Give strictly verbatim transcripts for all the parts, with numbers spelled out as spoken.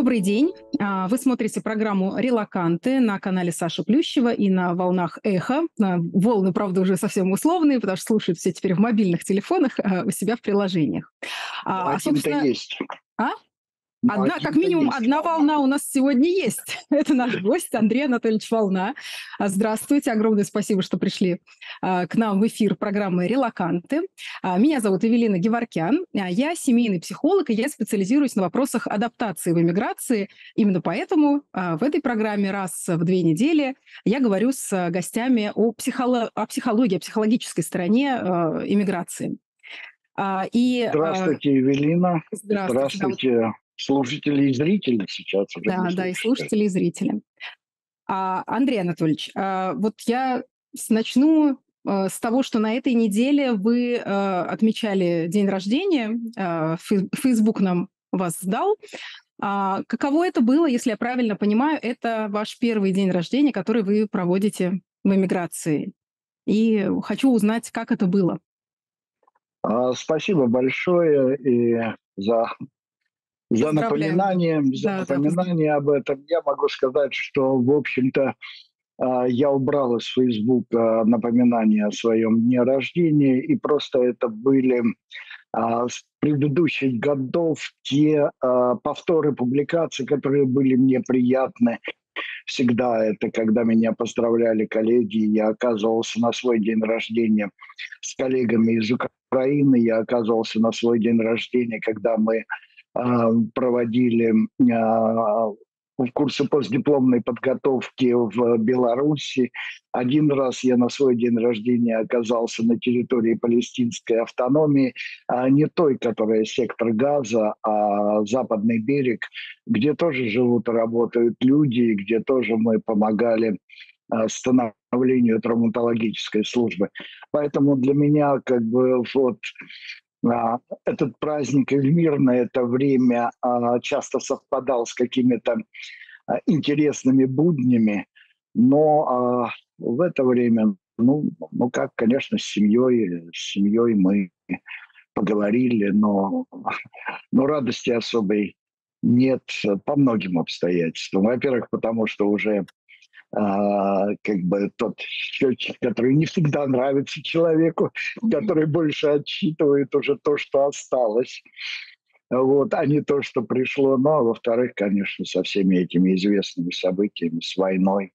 Добрый день. А, Вы смотрите программу «Релаканты» на канале Саши Плющева и на волнах «Эхо». А, Волны, правда, уже совсем условные, потому что слушают все теперь в мобильных телефонах а, у себя в приложениях. Ну, А, а, один-то собственно, есть. а? Ну, Одна, как один-то минимум, есть одна волна. волна у нас сегодня есть. Это наш гость Андрей Анатольевич Волна. А, Здравствуйте, огромное спасибо, что пришли а, к нам в эфир программы «Релаканты». А, Меня зовут Эвелина Геворкян. А, Я семейный психолог, и я специализируюсь на вопросах адаптации в эмиграции. Именно поэтому а, в этой программе раз в две недели я говорю с а, гостями о, психоло- о психологии, о психологической стороне а, эмиграции. А, И а, Здравствуйте, Эвелина. здравствуйте, да, вот, Здравствуйте, слушатели и зрители сейчас уже не да, да, и слушатели. слушатели, и зрители. А, Андрей Анатольевич, а, вот я с- начну а, с того, что на этой неделе вы а, отмечали день рождения. а, Фейс- Фейсбук нам вас сдал. А каково это было, если я правильно понимаю, это ваш первый день рождения, который вы проводите в эмиграции. И хочу узнать, как это было. А, спасибо большое и за, за Поздравляем, да. напоминание, за Да, да, поздравляю. напоминание об этом. Я могу сказать, что, в общем-то, а, я убрал из Фейсбука напоминания о своем дне рождения, и просто это были а, с предыдущих годов те а, повторы публикаций, которые были мне приятны. Всегда это, когда меня поздравляли коллеги, я оказывался на свой день рождения с коллегами из Украины, я оказывался на свой день рождения, когда мы а, проводили а, в курсы постдипломной подготовки в Беларуси. Один раз я на свой день рождения оказался на территории палестинской автономии, а не той, которая сектор Газа, а западный берег, где тоже живут и работают люди, где тоже мы помогали а, становлению травматологической службы. Поэтому для меня как бы вот а, этот праздник Эльмир на это время а, часто совпадал с какими-то а, интересными буднями, но а, в это время, ну, ну как, конечно, с семьей, с семьей мы поговорили, но, но радости особой нет по многим обстоятельствам. Во-первых, потому что уже а, как бы тот счетчик, который не всегда нравится человеку, Мгм. который больше отсчитывает уже то, что осталось, вот, а не то, что пришло. Ну, а во-вторых, конечно, со всеми этими известными событиями, с войной.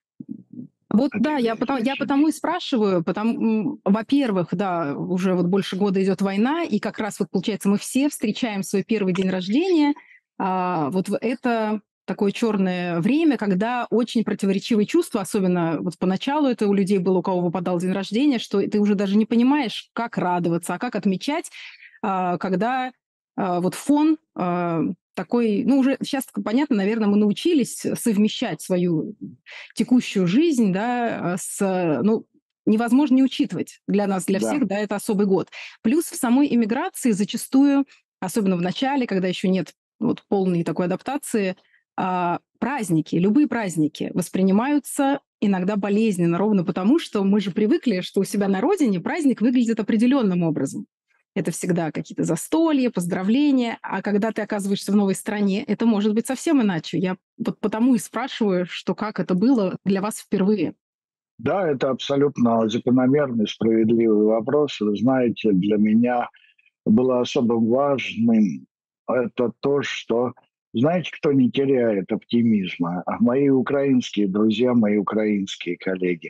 Вот Это да, я потому, я значение. потому и спрашиваю, потому, м, во-первых, да, уже вот больше года идет война, и как раз вот получается мы все встречаем свой первый день рождения, а, вот в это такое черное время, когда очень противоречивые чувства, особенно вот поначалу это у людей было, у кого выпадал день рождения, что ты уже даже не понимаешь, как радоваться, а как отмечать, а, когда а, вот фон а, такой, ну уже сейчас понятно, наверное, мы научились совмещать свою текущую жизнь, да, а, с, ну, невозможно не учитывать для нас, для Да. всех, да, это особый год. Плюс в самой иммиграции зачастую, особенно в начале, когда еще нет вот полной такой адаптации, а, праздники, любые праздники воспринимаются иногда болезненно, ровно потому, что мы же привыкли, что у себя на родине праздник выглядит определенным образом. Это всегда какие-то застолья, поздравления. А когда ты оказываешься в новой стране, это может быть совсем иначе. Я вот потому и спрашиваю, что как это было для вас впервые. Да, это абсолютно закономерный, справедливый вопрос. Вы знаете, для меня было особо важным это то, что, знаете, кто не теряет оптимизма? А мои украинские друзья, мои украинские коллеги.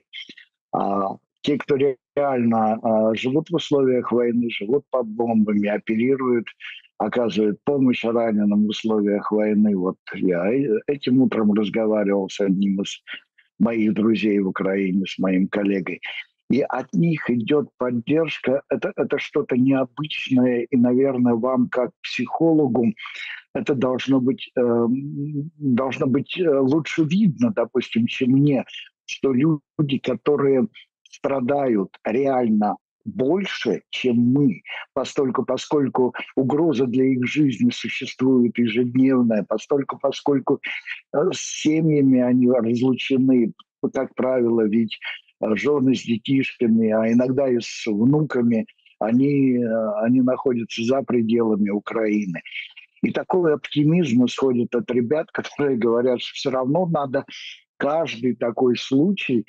А те, кто реально а, живут в условиях войны, живут под бомбами, оперируют, оказывают помощь раненым в условиях войны. Вот я э- этим утром разговаривал с одним из моих друзей в Украине, с моим коллегой. И от них идет поддержка. Это, это что-то необычное, и, наверное, вам, как психологу, это должно быть, э, должно быть э, лучше видно, допустим, чем мне, что люди, которые страдают реально больше, чем мы, постольку, поскольку угроза для их жизни существует ежедневная, постольку, поскольку э, с семьями они разлучены, как правило, ведь э, жены с детишками, а иногда и с внуками, они, э, они находятся за пределами Украины. И такой оптимизм исходит от ребят, которые говорят, что все равно надо каждый такой случай,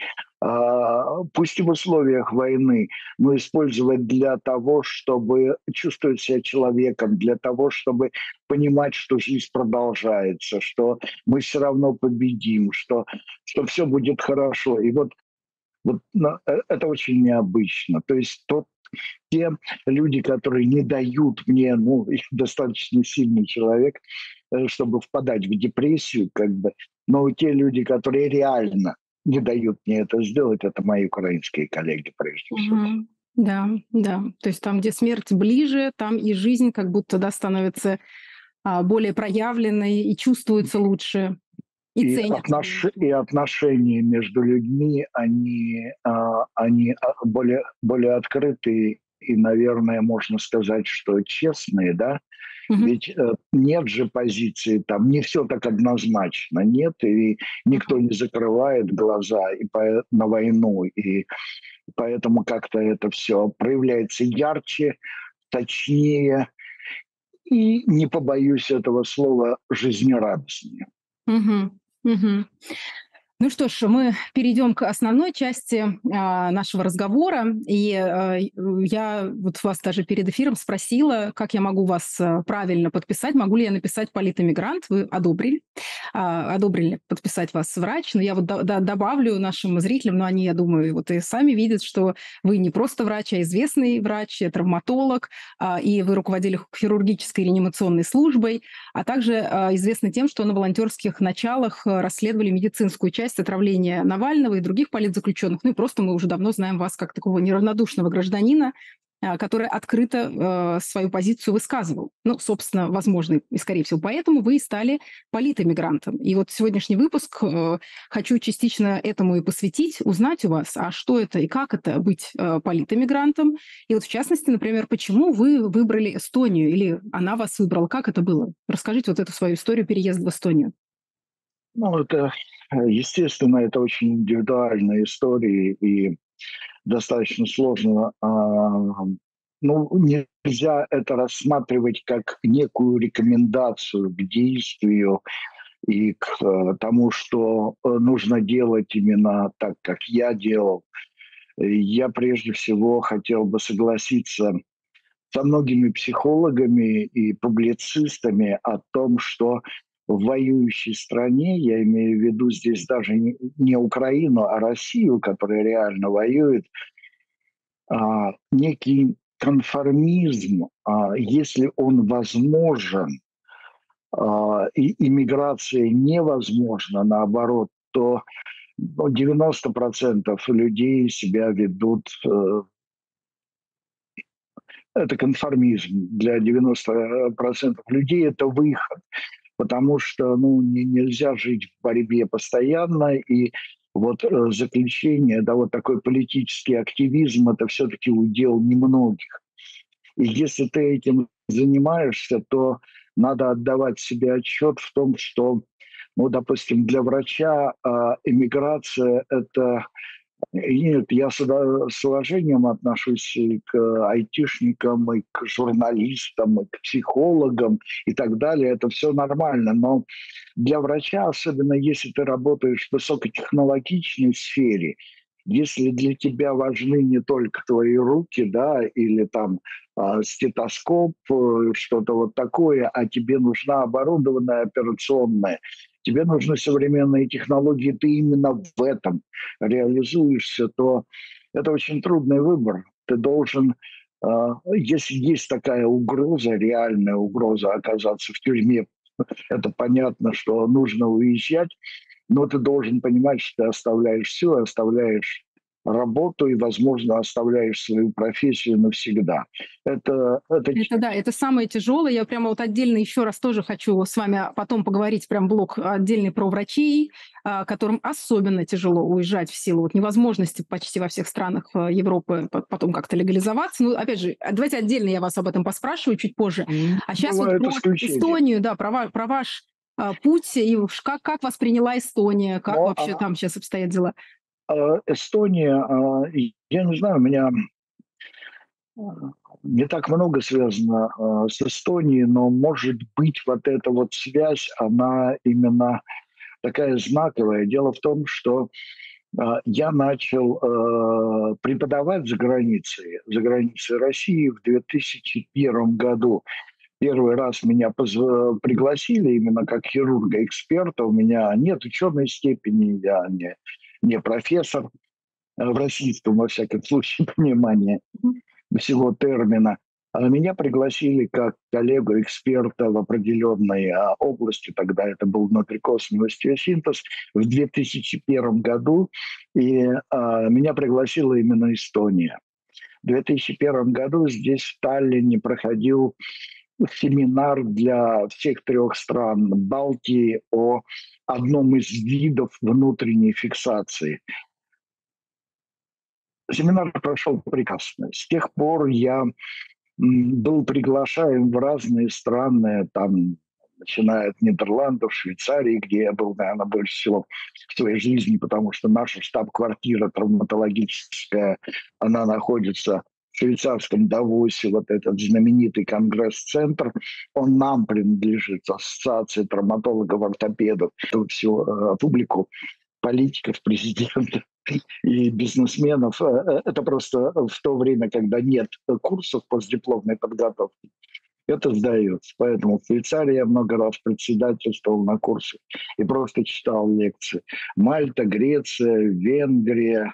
а, пусть и в условиях войны, но использовать для того, чтобы чувствовать себя человеком, для того, чтобы понимать, что жизнь продолжается, что мы все равно победим, что, что все будет хорошо. И вот, вот ну, э, это очень необычно. То есть тот те люди, которые не дают мне, ну, я достаточно сильный человек, э, чтобы впадать в депрессию, как бы, но те люди, которые реально не дают мне это сделать, это мои украинские коллеги прежде всего. Мгм. Да, да. То есть там, где смерть ближе, там и жизнь как будто, да, становится а, более проявленной и чувствуется лучше, и И, ценится отнош... меньше. и отношения между людьми, они, а, они а, более, более открытые и, наверное, можно сказать, что честные, да. Мгм. Ведь э, нет же позиции, там не все так однозначно, нет, и никто Мгм. не закрывает глаза и по- на войну, и поэтому как-то это все проявляется ярче, точнее, и не побоюсь этого слова, жизнерадостнее. Мгм. Мгм. Ну что ж, мы перейдем к основной части а, нашего разговора. И а, й- я вот вас даже перед эфиром спросила, как я могу вас а, правильно подписать, могу ли я написать политэмигрант. Вы одобрили, а, одобрили подписать вас врач. Но я вот до- до- добавлю нашим зрителям, но они, я думаю, вот и сами видят, что вы не просто врач, а известный врач, э, травматолог, а, и вы руководили хирургической реанимационной службой, а также а, известны тем, что на волонтерских началах а, расследовали медицинскую часть отравления Навального и других политзаключенных. Ну и просто мы уже давно знаем вас как такого неравнодушного гражданина, а, который открыто э, свою позицию высказывал. Ну, собственно, возможно, и скорее всего, поэтому вы и стали политэмигрантом. И вот сегодняшний выпуск э, хочу частично этому и посвятить, узнать у вас, а что это и как это быть э, политэмигрантом, и вот в частности, например, почему вы выбрали Эстонию или она вас выбрала? Как это было? Расскажите вот эту свою историю переезда в Эстонию. Ну, это, э, естественно, это очень индивидуальная история, и достаточно сложно. а, Ну, нельзя это рассматривать как некую рекомендацию к действию и к э, тому, что э, нужно делать именно так, как я делал. Э, Я прежде всего хотел бы согласиться со многими психологами и публицистами о том, что в воюющей стране, я имею в виду здесь даже не, не Украину, а Россию, которая реально воюет, а, некий конформизм, а, если он возможен, а, и иммиграция невозможна, наоборот, то ну, девяносто процентов людей себя ведут, э, это конформизм. Для девяноста процентов людей это выход, потому что ну, не, нельзя жить в борьбе постоянно, и вот э, заключение, да, вот такой политический активизм, это все-таки удел немногих. И если ты этим занимаешься, то надо отдавать себе отчет в том, что, ну, допустим, для врача а, эмиграция – это и нет, я с, уда- с уважением отношусь и к айтишникам, и к журналистам, и к психологам и так далее. Это все нормально. Но для врача, особенно если ты работаешь в высокотехнологичной сфере, если для тебя важны не только твои руки, да, или там а, стетоскоп, э, что-то вот такое, а тебе нужна оборудованная операционная, тебе нужны современные технологии, ты именно в этом реализуешься, то это очень трудный выбор. Ты должен, а, если есть такая угроза, реальная угроза оказаться в тюрьме, это понятно, что нужно уезжать, но ты должен понимать, что ты оставляешь все, оставляешь работу и, возможно, оставляешь свою профессию навсегда. Это, это Это да, это самое тяжелое. Я прямо вот отдельно еще раз тоже хочу с вами потом поговорить, прям блок отдельный про врачей, а, которым особенно тяжело уезжать в силу вот невозможности почти во всех странах э, Европы по- потом как-то легализоваться. Ну, опять же, а давайте отдельно я вас об этом поспрашиваю чуть позже. м, А сейчас вот бывают про исключения. Эстонию, да, про, ва- про ваш а, путь и уж как, как вас приняла Эстония, как Но вообще а, там сейчас обстоят дела? а, Эстония, а, и я не знаю, у меня Не так много связано э, с Эстонией, но, может быть, вот эта вот связь, она именно такая знаковая. Дело в том, что э, я начал э, преподавать за границей, за границей России в две тысячи первом году. Первый раз меня позв- пригласили именно как хирурга-эксперта. У меня нет ученой степени, я не, не профессор э, в российском, во всяком случае, понимании Мгм. всего термина. А меня пригласили как коллегу-эксперта в определенной а, области, тогда это был внутрикостный остеосинтез, в две тысячи первом году, и а, меня пригласила именно Эстония. В две тысячи первом году здесь в Таллине проходил семинар для всех трех стран Балтии о одном из видов внутренней фиксации. Семинар прошел прекрасно. С тех пор я был приглашаем в разные страны, там, начиная от Нидерландов, Швейцарии, где я был, наверное, больше всего в своей жизни, потому что наша штаб-квартира травматологическая, она находится в швейцарском Давосе, вот этот знаменитый конгресс-центр, он нам принадлежит, Ассоциации травматологов-ортопедов, всю э, публику, политиков, президентов и бизнесменов. Э, э, Это просто в то время, когда нет курсов постдипломной подготовки, это сдается. Поэтому в Швейцарии я много раз председательствовал на курсах и просто читал лекции. Мальта, Греция, Венгрия,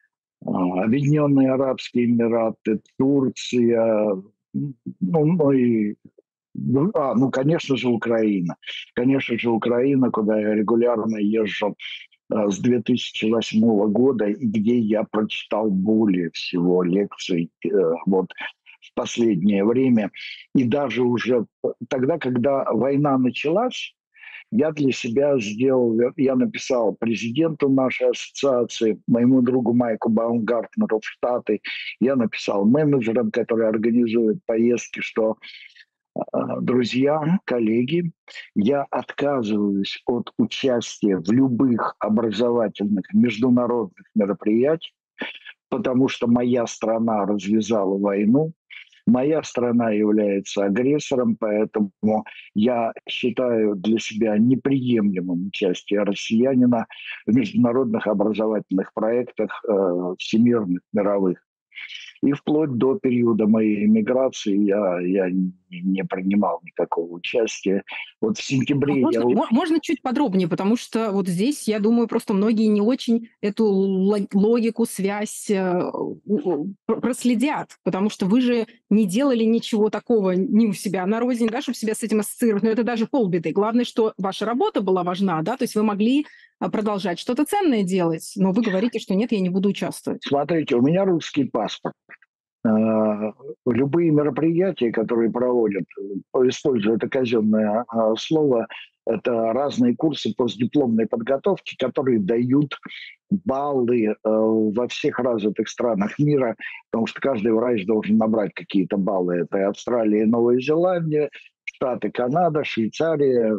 а, Объединенные Арабские Эмираты, Турция, ну, ну и ну, а, ну, конечно же, Украина. Конечно же, Украина, куда я регулярно езжу а, с две тысячи восьмого года, и где я прочитал более всего лекций э, вот в последнее время. И даже уже тогда, когда война началась, я для себя сделал, я написал президенту нашей ассоциации, моему другу Майку Баумгартнеру в Штаты, я написал менеджерам, которые организуют поездки, что а, друзья, коллеги, я отказываюсь от участия в любых образовательных международных мероприятиях, потому что моя страна развязала войну, моя страна является агрессором, поэтому я считаю для себя неприемлемым участие россиянина в международных образовательных проектах э, всемирных, мировых. И вплоть до периода моей эмиграции я, я не, не принимал никакого участия. Вот в А сентябре я... можно, мо- можно чуть подробнее, потому что вот здесь, я думаю, просто многие не очень эту ло- логику, связь э, у- у- пр- проследят, потому что вы же не делали ничего такого ни у себя на родине, да, чтобы себя с этим ассоциировать, но это даже полбеды. Главное, что ваша работа была важна, да, то есть вы могли а, продолжать что-то ценное делать, но вы говорите, что нет, я не буду участвовать. Смотрите, у меня русский паспорт. Э, Любые мероприятия, которые проводят, э, используя это казенное э, слово, это разные курсы постдипломной подготовки, которые дают баллы э, во всех развитых странах мира, потому что каждый врач должен набрать какие-то баллы. Это и Австралия, и Новая Зеландия, Штаты, Канада, Швейцария,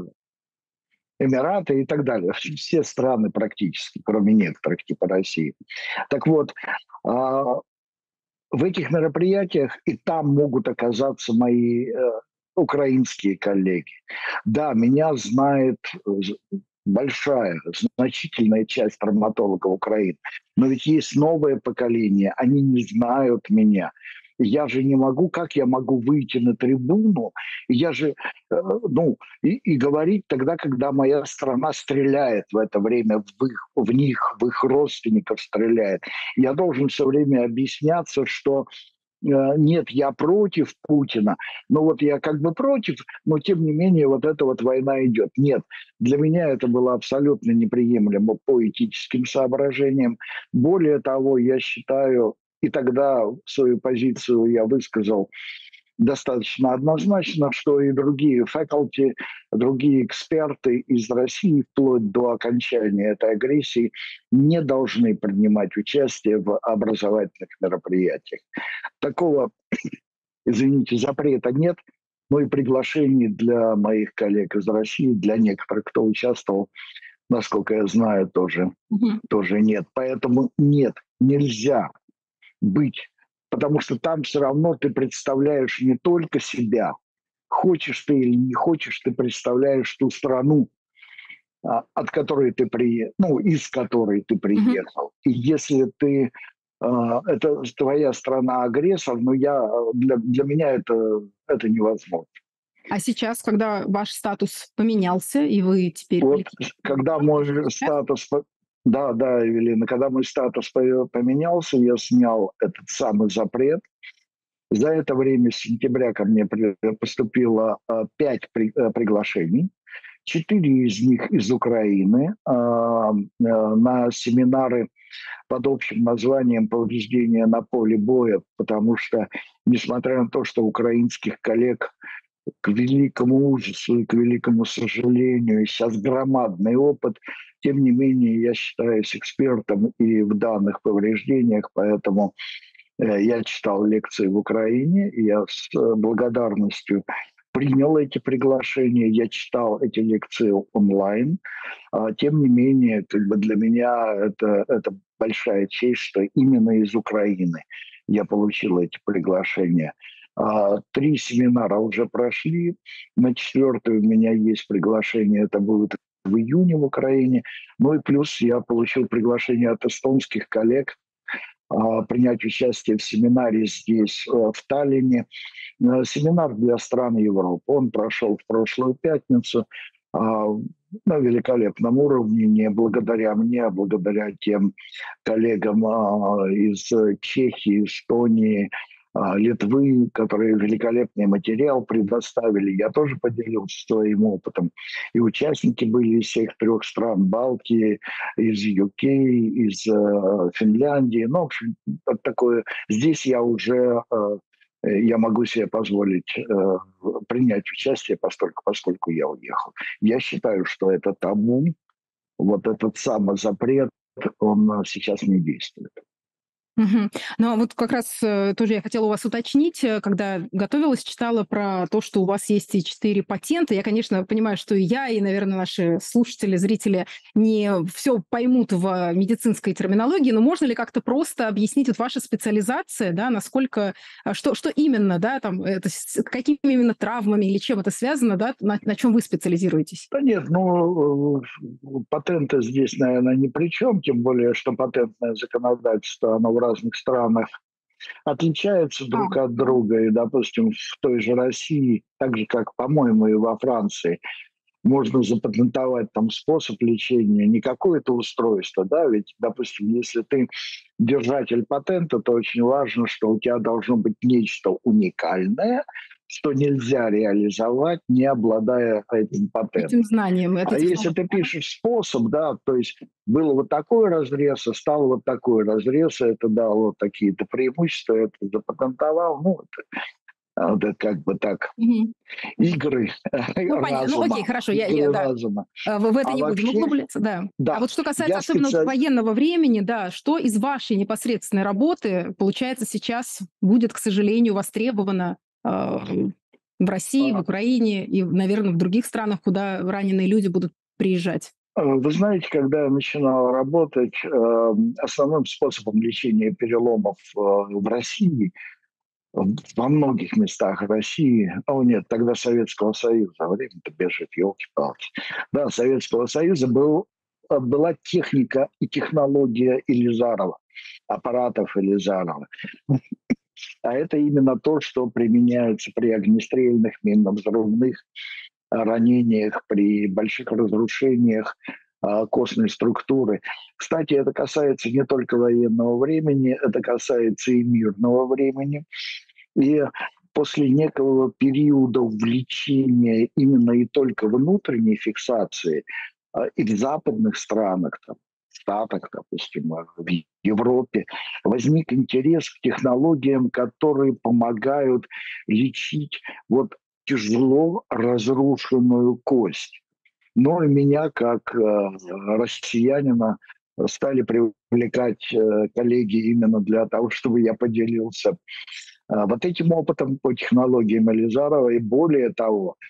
Эмираты и так далее. Все страны практически, кроме некоторых, типа России. Так вот, а, в этих мероприятиях и там могут оказаться мои э, украинские коллеги. Да, меня знает э, большая, значительная часть травматологов Украины. Но ведь есть новое поколение, они не знают меня. Я же не могу, как я могу выйти на трибуну, я же, э, ну, и, и говорить тогда, когда моя страна стреляет в это время в, их, в них, в их родственников стреляет. Я должен все время объясняться, что э, нет, я против Путина, но вот я как бы против, но тем не менее вот эта вот война идет. Нет, для меня это было абсолютно неприемлемо по этическим соображениям. Более того, я считаю, и тогда свою позицию я высказал достаточно однозначно, что и другие faculty, другие эксперты из России, вплоть до окончания этой агрессии, не должны принимать участие в образовательных мероприятиях. Такого, извините, запрета нет, но и приглашений для моих коллег из России, для некоторых, кто участвовал, насколько я знаю, тоже, Мгм. тоже нет. Поэтому нет, нельзя быть потому что там все равно ты представляешь не только себя. Хочешь ты или не хочешь, ты представляешь ту страну, а, от которой ты приехал, ну, из которой ты Мгм. приехал. И если ты, а, это твоя страна-агрессор, ну, я, а, для для меня это это невозможно. А сейчас, когда ваш статус поменялся, и вы теперь Вот политический когда дипломат, и что мой сейчас? статус по да, да, Эвелина, когда мой статус по поменялся, я снял этот самый запрет. За это время с сентября ко мне при поступило, а, пять при э, приглашений. Четыре из них из Украины, а, э, на семинары под общим названием "Повреждения на поле боя", потому что, несмотря на то, что украинских коллег, к великому ужасу и к великому сожалению, сейчас громадный опыт, тем не менее я считаюсь экспертом и в данных повреждениях, поэтому, э, я читал лекции в Украине, и я с, э, благодарностью принял эти приглашения. Я читал эти лекции онлайн. А, тем не менее, как бы для меня это это большая честь, что именно из Украины я получил эти приглашения. А, три семинара уже прошли. На четвертый у меня есть приглашение. Это будет в июне в Украине. Ну и плюс я получил приглашение от эстонских коллег, а, принять участие в семинаре здесь, э, в Таллине. Э, семинар для стран Европы. Он прошел в прошлую пятницу, а, на великолепном уровне, не благодаря мне, а благодаря тем коллегам, а, из э, Чехии, Эстонии, а, Литвы, которые великолепный материал предоставили. Я тоже поделился своим опытом. И участники были из всех трех стран Балтии, из ю кей, из э, Финляндии. Ну, в общем, вот такое. Здесь я уже э, э, я могу себе позволить э, принять участие, постольку, поскольку я уехал. Я считаю, что это табу, вот этот самый запрет, он э, сейчас не действует. Мгм. Ну, а вот как раз, э, тоже я хотела у вас уточнить, э, когда готовилась, читала про то, что у вас есть и четыре патента. Я, конечно, понимаю, что и я, и, наверное, наши слушатели, зрители не все поймут в медицинской терминологии, но можно ли как-то просто объяснить вот ваша специализация, да, насколько, а, что, что именно, да, там, это, с какими именно травмами или чем это связано, да, на, на чем вы специализируетесь? Да нет, ну, э, патенты здесь, наверное, ни при чем, тем более, что патентное законодательство, оно в разных странах отличается А, друг от мгм. друга. И, допустим, в той же России, так же, как, по-моему, и во Франции, можно запатентовать там способ лечения, не какое-то устройство, да, ведь, допустим, если ты держатель патента, то очень важно, что у тебя должно быть нечто уникальное, что нельзя реализовать, не обладая этим Этим патентом. знанием, этой А если технологией. ты пишешь способ, да, то есть был вот такой разрез, а стал вот такой разрез, и это дало такие-то преимущества, это запатентовал, ну, это, а, это как бы так, Мгм. игры Ну, понятно. Ну, окей, разума, хорошо, я, я, игры да. разума. Э, в в это А не будем вообще, углубляться, да. А да, вот что касается я особенно вот специалист. военного времени, да, что из вашей непосредственной работы, получается, сейчас будет, к сожалению, востребовано, а, в России, в Украине и, наверное, в других странах, куда раненые люди будут приезжать? Вы знаете, когда я начинал работать, э, основным способом лечения переломов э, в России, во многих местах России, о нет, тогда Советского Союза, время-то бежит, елки-палки. Да, Советского Союза был, э, была техника и технология Илизарова, аппаратов Илизарова. А это именно то, что применяется при огнестрельных, минно-взрывных ранениях, при больших разрушениях а, костной структуры. Кстати, это касается не только военного времени, это касается и мирного времени. И после некого периода увлечения именно и только внутренней фиксации а, и в западных странах, там, в Штатах, допустим, а, в Европе, возник интерес к технологиям, которые помогают лечить вот тяжело разрушенную кость. Но и меня, как э, россиянина, стали привлекать э, коллеги именно для того, чтобы я поделился а, вот этим опытом по технологиям Элизарова. И более того,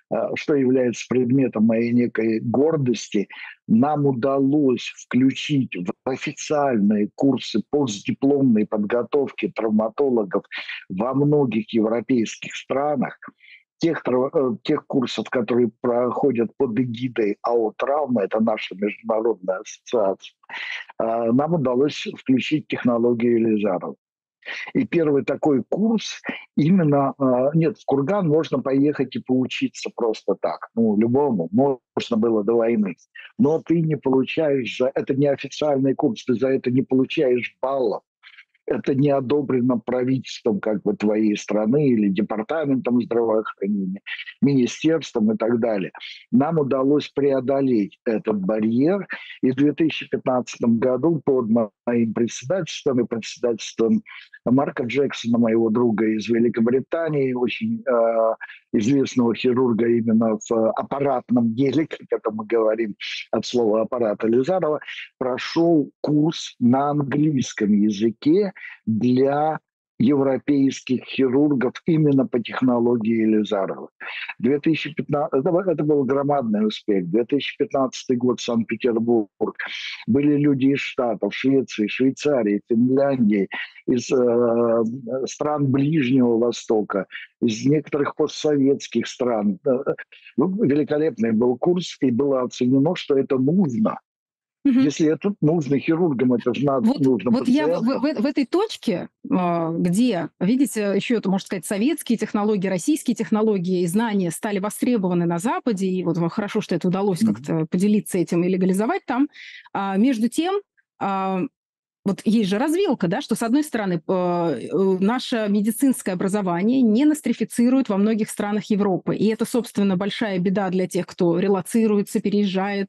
что является предметом моей некой гордости, нам удалось включить в официальные курсы постдипломной подготовки травматологов во многих европейских странах тех, тех курсов, которые проходят под эгидой АО «Травма», это наша международная ассоциация, нам удалось включить технологию Елизарова. И первый такой курс именно... Нет, в Курган можно поехать и поучиться просто так. Ну, любому можно было до войны. Но ты не получаешь... за Это не официальный курс, ты за это не получаешь баллов. Это не одобрено правительством как бы твоей страны или департаментом здравоохранения, министерством и так далее. Нам удалось преодолеть этот барьер, и в две тысячи пятнадцатом году под моим председательством и председательством Марка Джексона, моего друга из Великобритании, очень э, известного хирурга именно в аппаратном деле, как это мы говорим от слова аппарат, Елизарова, прошел курс на английском языке для европейских хирургов именно по технологии Елизарова. две тысячи пятнадцатый, это был громадный успех. две тысячи пятнадцатый год, Санкт-Петербург. Были люди из Штатов, Швеции, Швейцарии, Финляндии, из э, стран Ближнего Востока, из некоторых постсоветских стран. Великолепный был курс, и было оценено, что это нужно. Угу. Если это нужно хирургам, это же надо, вот, нужно вот я в, пациентам. в, в этой точке, где, видите, еще это, можно сказать, советские технологии, российские технологии и знания стали востребованы на Западе, и вот хорошо, что это удалось mm-hmm. как-то поделиться этим и легализовать там. А между тем, вот есть же развилка, да, что, с одной стороны, наше медицинское образование не нострифицирует во многих странах Европы. И это, собственно, большая беда для тех, кто релоцируется, переезжает.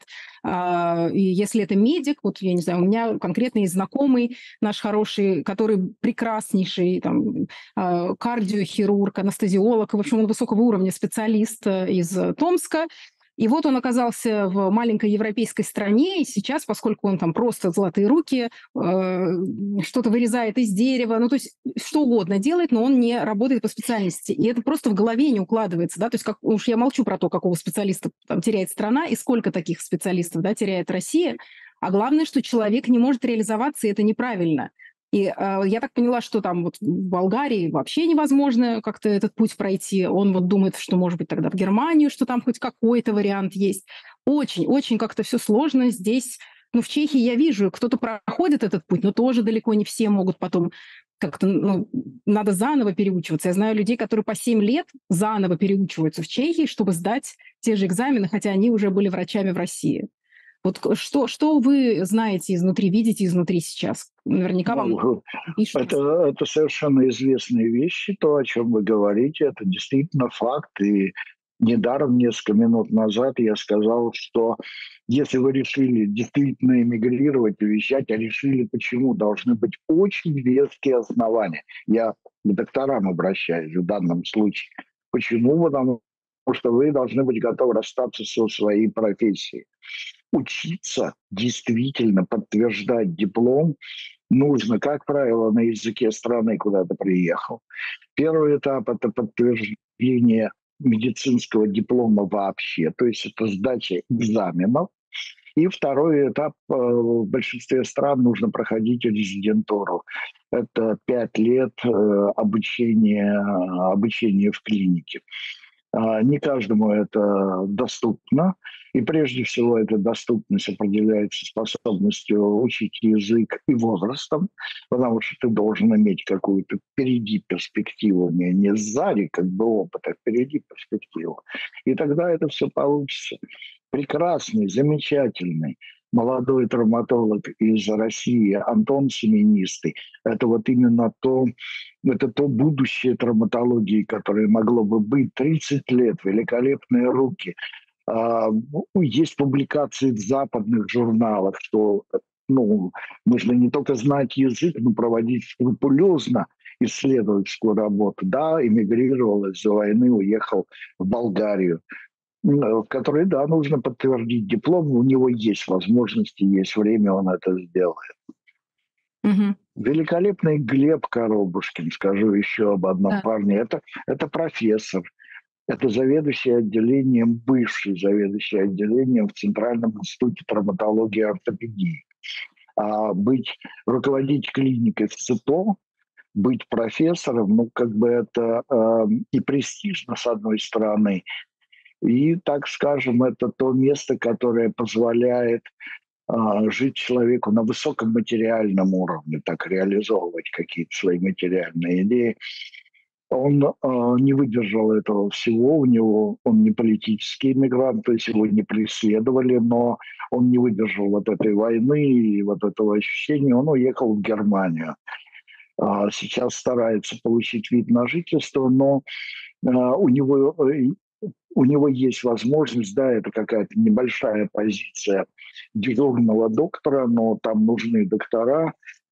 И если это медик, вот, я не знаю, у меня конкретно есть знакомый наш хороший, который прекраснейший там, кардиохирург, анестезиолог, в общем, он высокого уровня специалист из Томска. И вот он оказался в маленькой европейской стране, и сейчас, поскольку он там просто золотые руки, э, что-то вырезает из дерева, ну, то есть что угодно делает, но он не работает по специальности. И это просто в голове не укладывается, да, то есть как, уж я молчу про то, какого специалиста там теряет страна и сколько таких специалистов, да, теряет Россия, а главное, что человек не может реализоваться, и это неправильно. И э, я так поняла, что там вот в Болгарии вообще невозможно как-то этот путь пройти. Он вот думает, что, может быть, тогда в Германию, что там хоть какой-то вариант есть. Очень-очень как-то все сложно здесь. Ну, в Чехии я вижу, кто-то проходит этот путь, но тоже далеко не все могут потом как-то, ну, надо заново переучиваться. Я знаю людей, которые по семь лет заново переучиваются в Чехии, чтобы сдать те же экзамены, хотя они уже были врачами в России. Вот что, что вы знаете изнутри, видите изнутри сейчас? Наверняка вам ну, пишут. Это, это совершенно известные вещи, то, о чем вы говорите, это действительно факт. И недаром несколько минут назад я сказал, что если вы решили действительно эмигрировать, уезжать, а решили почему, должны быть очень веские основания. Я к докторам обращаюсь в данном случае. Почему? Потому что вы должны быть готовы расстаться со своей профессией. Учиться, действительно подтверждать диплом нужно, как правило, на языке страны, куда ты приехал. Первый этап – это подтверждение медицинского диплома вообще, то есть это сдача экзаменов. И второй этап в большинстве стран нужно проходить резидентуру. Это пять лет обучения, обучения в клинике. Не каждому это доступно, и прежде всего эта доступность определяется способностью учить язык и возрастом, потому что ты должен иметь какую-то впереди перспективу, не, не сзади как бы опыт, а впереди перспективу. И тогда это все получится. Прекрасный, замечательный молодой травматолог из России Антон Семенистый. Это вот именно то, это то будущее травматологии, которое могло бы быть. тридцать лет, великолепные руки. А, есть публикации в западных журналах, что ну, нужно не только знать язык, но проводить скрупулезно исследовательскую работу. Да, эмигрировал из-за войны, уехал в Болгарию, в которой, да, нужно подтвердить диплом, у него есть возможности, есть время, он это сделает. Угу. Великолепный Глеб Коробушкин, скажу еще об одном да. парне, это, это профессор, Это заведующий отделением, бывший заведующий отделением в Центральном институте травматологии и ортопедии. А быть руководить клиникой в ЦИТО, быть профессором, ну, как бы это э, и престижно, с одной стороны, и, так скажем, это то место, которое позволяет а, жить человеку на высоком материальном уровне, так реализовывать какие-то свои материальные идеи. Он а, не выдержал этого всего, у него он не политический иммигрант, то есть его не преследовали, но он не выдержал вот этой войны и вот этого ощущения, он уехал в Германию. А, сейчас старается получить вид на жительство, но а, у него э, у него есть возможность, да, это какая-то небольшая позиция дежурного доктора, но там нужны доктора,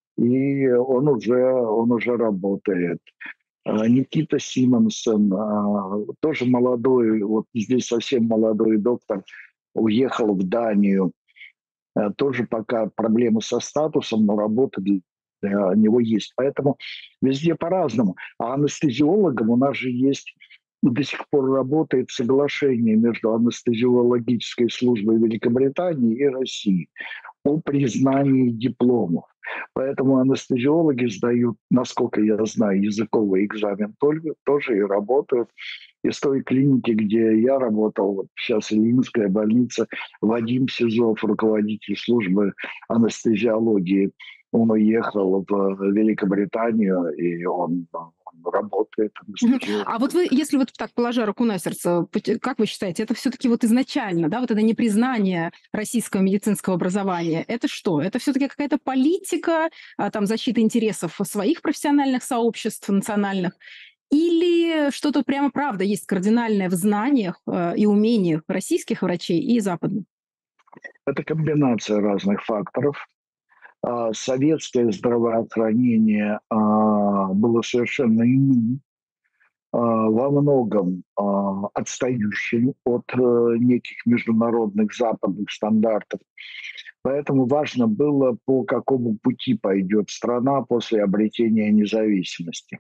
и он уже, он уже работает. А, Никита Симонсон, а, тоже молодой, вот здесь совсем молодой доктор, уехал в Данию. А, Тоже пока проблемы со статусом, но работа для для него есть. Поэтому везде по-разному. А анестезиологам у нас же есть, ну, до сих пор работает соглашение между анестезиологической службой Великобритании и России о признании дипломов. Поэтому анестезиологи сдают, насколько я знаю, языковый экзамен только, тоже и работают. Из той клиники, где я работал, вот сейчас Ильинская больница, Вадим Сизов, руководитель службы анестезиологии, он уехал в Великобританию, и он, он работает Мгм. А анестезиологом. вот вы, если вот так, положа руку на сердце, пот- как вы считаете, это все-таки вот изначально, да, вот это непризнание российского медицинского образования, это что? Это все-таки какая-то политика, а, там, защиты интересов своих профессиональных сообществ национальных? Или что-то прямо правда есть кардинальное в знаниях э, и умениях российских врачей и западных? Это комбинация разных факторов. А, Советское здравоохранение а, было совершенно иным, а, во многом а, отстающим от э, неких международных западных стандартов. Поэтому важно было, по какому пути пойдет страна после обретения независимости.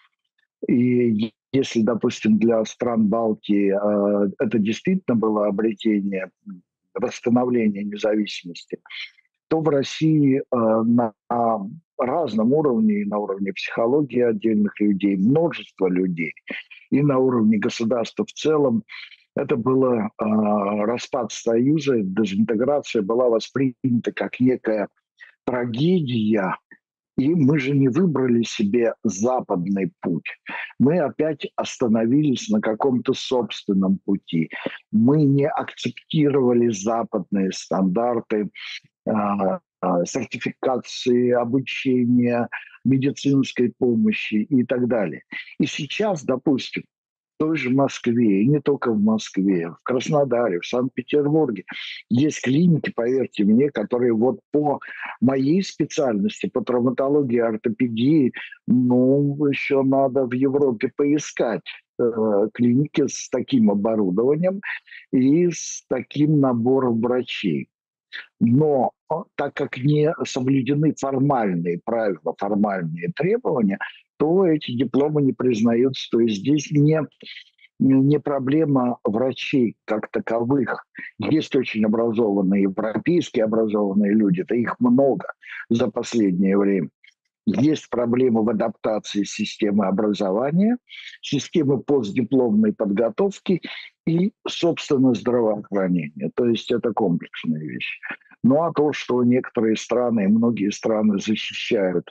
И если, допустим, для стран Балтии э, это действительно было обретение, восстановление независимости, то в России э, на разном уровне, и на уровне психологии отдельных людей, множество людей, и на уровне государства в целом, это было э, распад Союза, дезинтеграция была воспринята как некая трагедия, и мы же не выбрали себе западный путь. Мы опять остановились на каком-то собственном пути. Мы не акцептировали западные стандарты а, а, сертификации, обучения, медицинской помощи и так далее. И сейчас, допустим, в той же Москве, и не только в Москве, в Краснодаре, в Санкт-Петербурге есть клиники, поверьте мне, которые вот по моей специальности, по травматологии, ортопедии, ну, еще надо в Европе поискать э, клиники с таким оборудованием и с таким набором врачей. Но а, так как не соблюдены формальные правила, формальные требования, то эти дипломы не признаются. То есть здесь не, не проблема врачей как таковых. Есть очень образованные, европейские образованные люди, да их много за последнее время. Есть проблема в адаптации системы образования, системы постдипломной подготовки и, собственно, здравоохранения. То есть это комплексная вещь. Ну а то, что некоторые страны, многие страны защищают,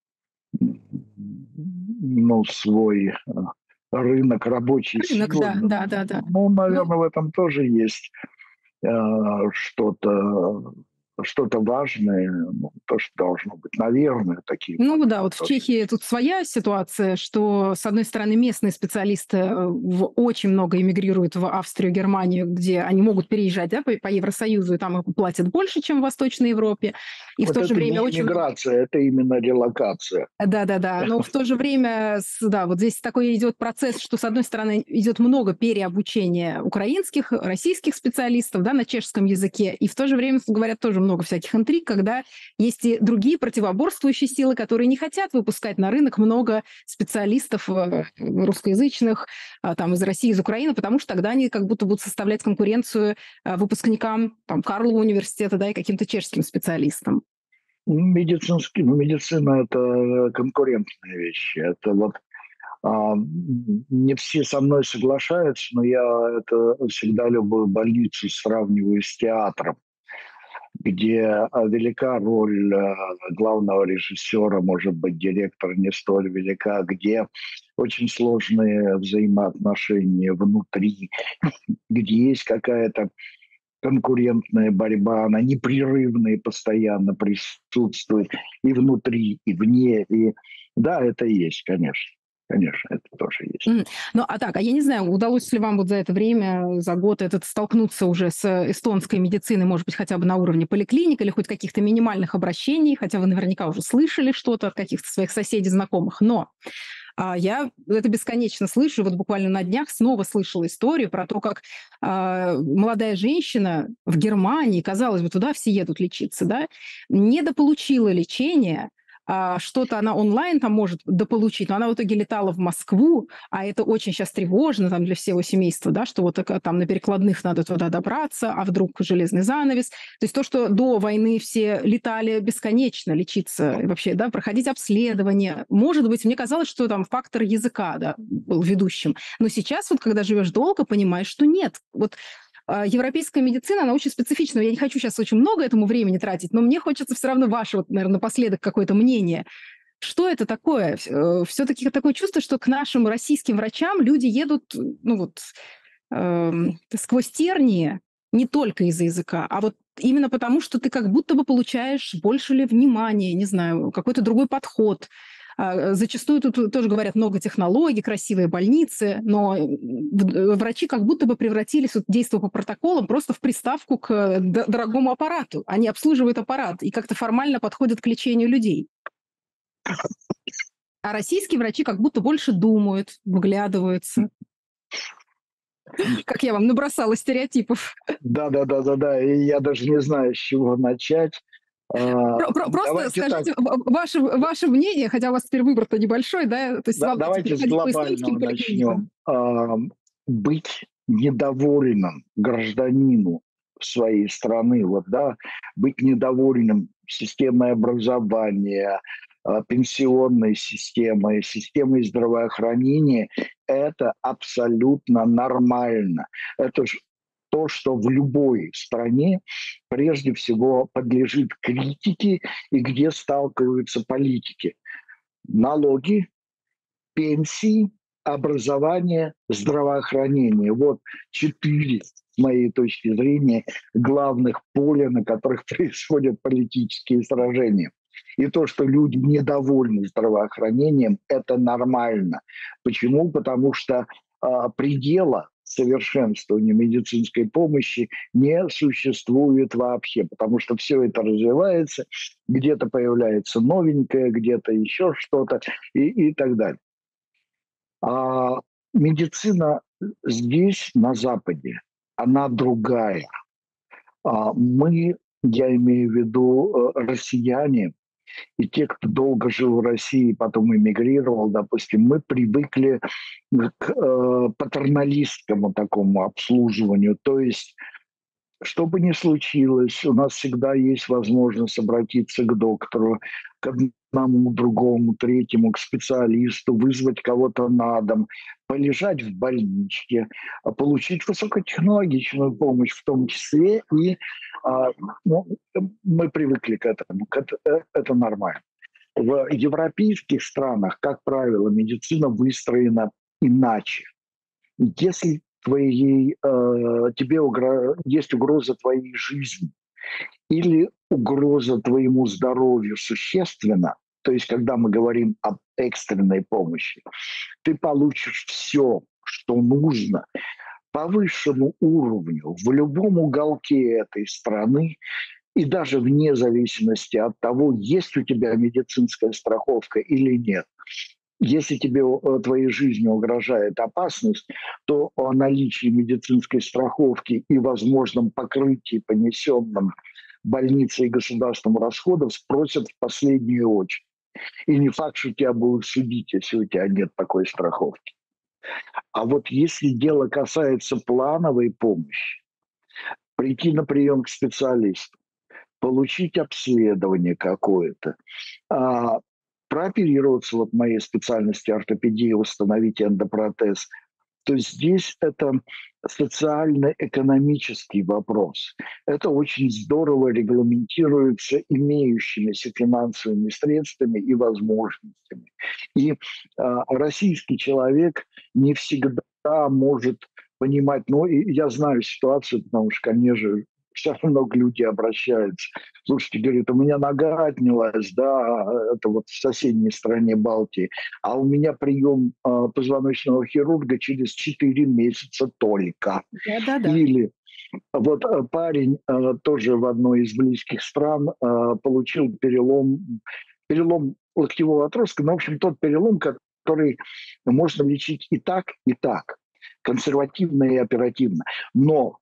ну, свой э, рынок рабочей Рынок, силы, да, да, да, да. ну, Ну, наверное, в этом тоже есть э, что-то что-то важное, ну, то, что должно быть. Наверное, такие Ну да, факторы вот в тоже Чехии есть. тут своя ситуация, что, с одной стороны, местные специалисты э, в очень много эмигрируют в Австрию, Германию, где они могут переезжать, да, по, по Евросоюзу, и там им платят больше, чем в Восточной Европе. И в Вот то же это время не очень много. иммиграция, это именно релокация. Да-да-да, но в то же время, с да, вот здесь такой идет процесс, что, с одной стороны, идет много переобучения украинских, российских специалистов, да, на чешском языке, и в то же время, говорят, тоже много всяких интриг, когда есть и другие противоборствующие силы, которые не хотят выпускать на рынок много специалистов э, русскоязычных, а, там, из России, из Украины, потому что тогда они как будто будут составлять конкуренцию а, выпускникам там, Карлова университета, да, и каким-то чешским специалистам. Медицинский, ну, медицина – это конкурентная вещь. Это вот а, не все со мной соглашаются, но я это всегда любую больницу сравниваю с театром, где а, велика роль а, главного режиссера, может быть, директор не столь велика, где очень сложные взаимоотношения внутри, где есть какая-то конкурентная борьба, она непрерывно и постоянно присутствует и внутри, и вне. И да, это есть, конечно. Конечно, это тоже есть. Мгм. Ну, а так, а я не знаю, удалось ли вам вот за это время, за год этот столкнуться уже с эстонской медициной, может быть, хотя бы на уровне поликлиник или хоть каких-то минимальных обращений, хотя вы наверняка уже слышали что-то от каких-то своих соседей, знакомых. Но а, я это бесконечно слышу. Вот буквально на днях снова слышала историю про то, как а, молодая женщина в Германии, казалось бы, туда все едут лечиться, да, недополучила лечение, а, что-то она онлайн там может дополучить, но она в итоге летала в Москву, а это очень сейчас тревожно там для всего семейства, да, что вот так, там на перекладных надо туда добраться, а вдруг железный занавес. То есть то, что до войны все летали бесконечно лечиться, и вообще, да, проходить обследование. Может быть, мне казалось, что там фактор языка, да, был ведущим. Но сейчас вот, когда живешь долго, понимаешь, что нет. Вот а, европейская медицина, она очень специфична. Я не хочу сейчас очень много этому времени тратить, но мне хочется все равно ваше, вот, наверное, напоследок какое-то мнение. Что это такое? Все-таки такое чувство, что к нашим российским врачам люди едут, ну вот, эм, сквозь тернии не только из-за языка, а вот именно потому, что ты как будто бы получаешь больше ли внимания, не знаю, какой-то другой подход. А, Зачастую тут тоже говорят много технологий, красивые больницы, но в- врачи как будто бы превратились, вот, действуя по протоколам, просто в приставку к д- дорогому аппарату. Они обслуживают аппарат и как-то формально подходят к лечению людей. А российские врачи как будто больше думают, вглядываются. Как я вам набросала стереотипов. Да, да, да, да, да. И я даже не знаю, с чего начать. А, Про- про- Просто Давайте так. скажите в- ваше, ваше мнение, хотя у вас теперь выбор-то небольшой, да? То есть Да, вам теперь давайте с ходить по эстонским глобального начнем. поликлиникам? А, Быть недовольным гражданину своей страны, вот, да, быть недовольным системой образования, а, пенсионной системой, системой здравоохранения, это абсолютно нормально. Это ж то, что в любой стране прежде всего подлежит критике и где сталкиваются политики. Налоги, пенсии, образование, здравоохранение. Вот четыре, с моей точки зрения, главных поля, на которых происходят политические сражения. И то, что люди недовольны здравоохранением, это нормально. Почему? Потому что а, предела совершенствования медицинской помощи не существует вообще, потому что все это развивается, где-то появляется новенькое, где-то еще что-то и, и так далее. А медицина здесь, на Западе, она другая. А мы, я имею в виду э, россияне, и те, кто долго жил в России, потом эмигрировал, допустим, мы привыкли к э, патерналистскому такому обслуживанию. То есть что бы ни случилось, у нас всегда есть возможность обратиться к доктору, к одному, другому, третьему, к специалисту, вызвать кого-то на дом, полежать в больничке, а получить высокотехнологичную помощь в том числе. И а, ну, мы привыкли к этому, к это, э, это нормально. В европейских странах, как правило, медицина выстроена иначе. Если твоей, э, тебе угро- есть угроза твоей жизни или угроза твоему здоровью существенно, то есть когда мы говорим об экстренной помощи, ты получишь все, что нужно по высшему уровню в любом уголке этой страны, и даже вне зависимости от того, есть у тебя медицинская страховка или нет. Если тебе, э, твоей жизни угрожает опасность, то о наличии медицинской страховки и возможном покрытии, понесенном больницы и государством расходов спросят в последнюю очередь. И не факт, что тебя будут судить, если у тебя нет такой страховки. А вот если дело касается плановой помощи, прийти на прием к специалисту, получить обследование какое-то, а, прооперироваться, вот в моей специальности ортопедии, установить эндопротез, то здесь это социально-экономический вопрос. Это очень здорово регламентируется имеющимися финансовыми средствами и возможностями. И а, российский человек не всегда может понимать, ну, и я знаю ситуацию, потому что, конечно, все равно люди обращаются. Слушайте, говорит, у меня нога отнялась, да, это вот в соседней стране Балтии, а у меня прием э, позвоночного хирурга через четыре месяца только. Да-да-да. Или вот э, парень э, тоже в одной из близких стран э, получил перелом, перелом локтевого отростка, ну, в общем, тот перелом, который можно лечить и так, и так, консервативно и оперативно. Но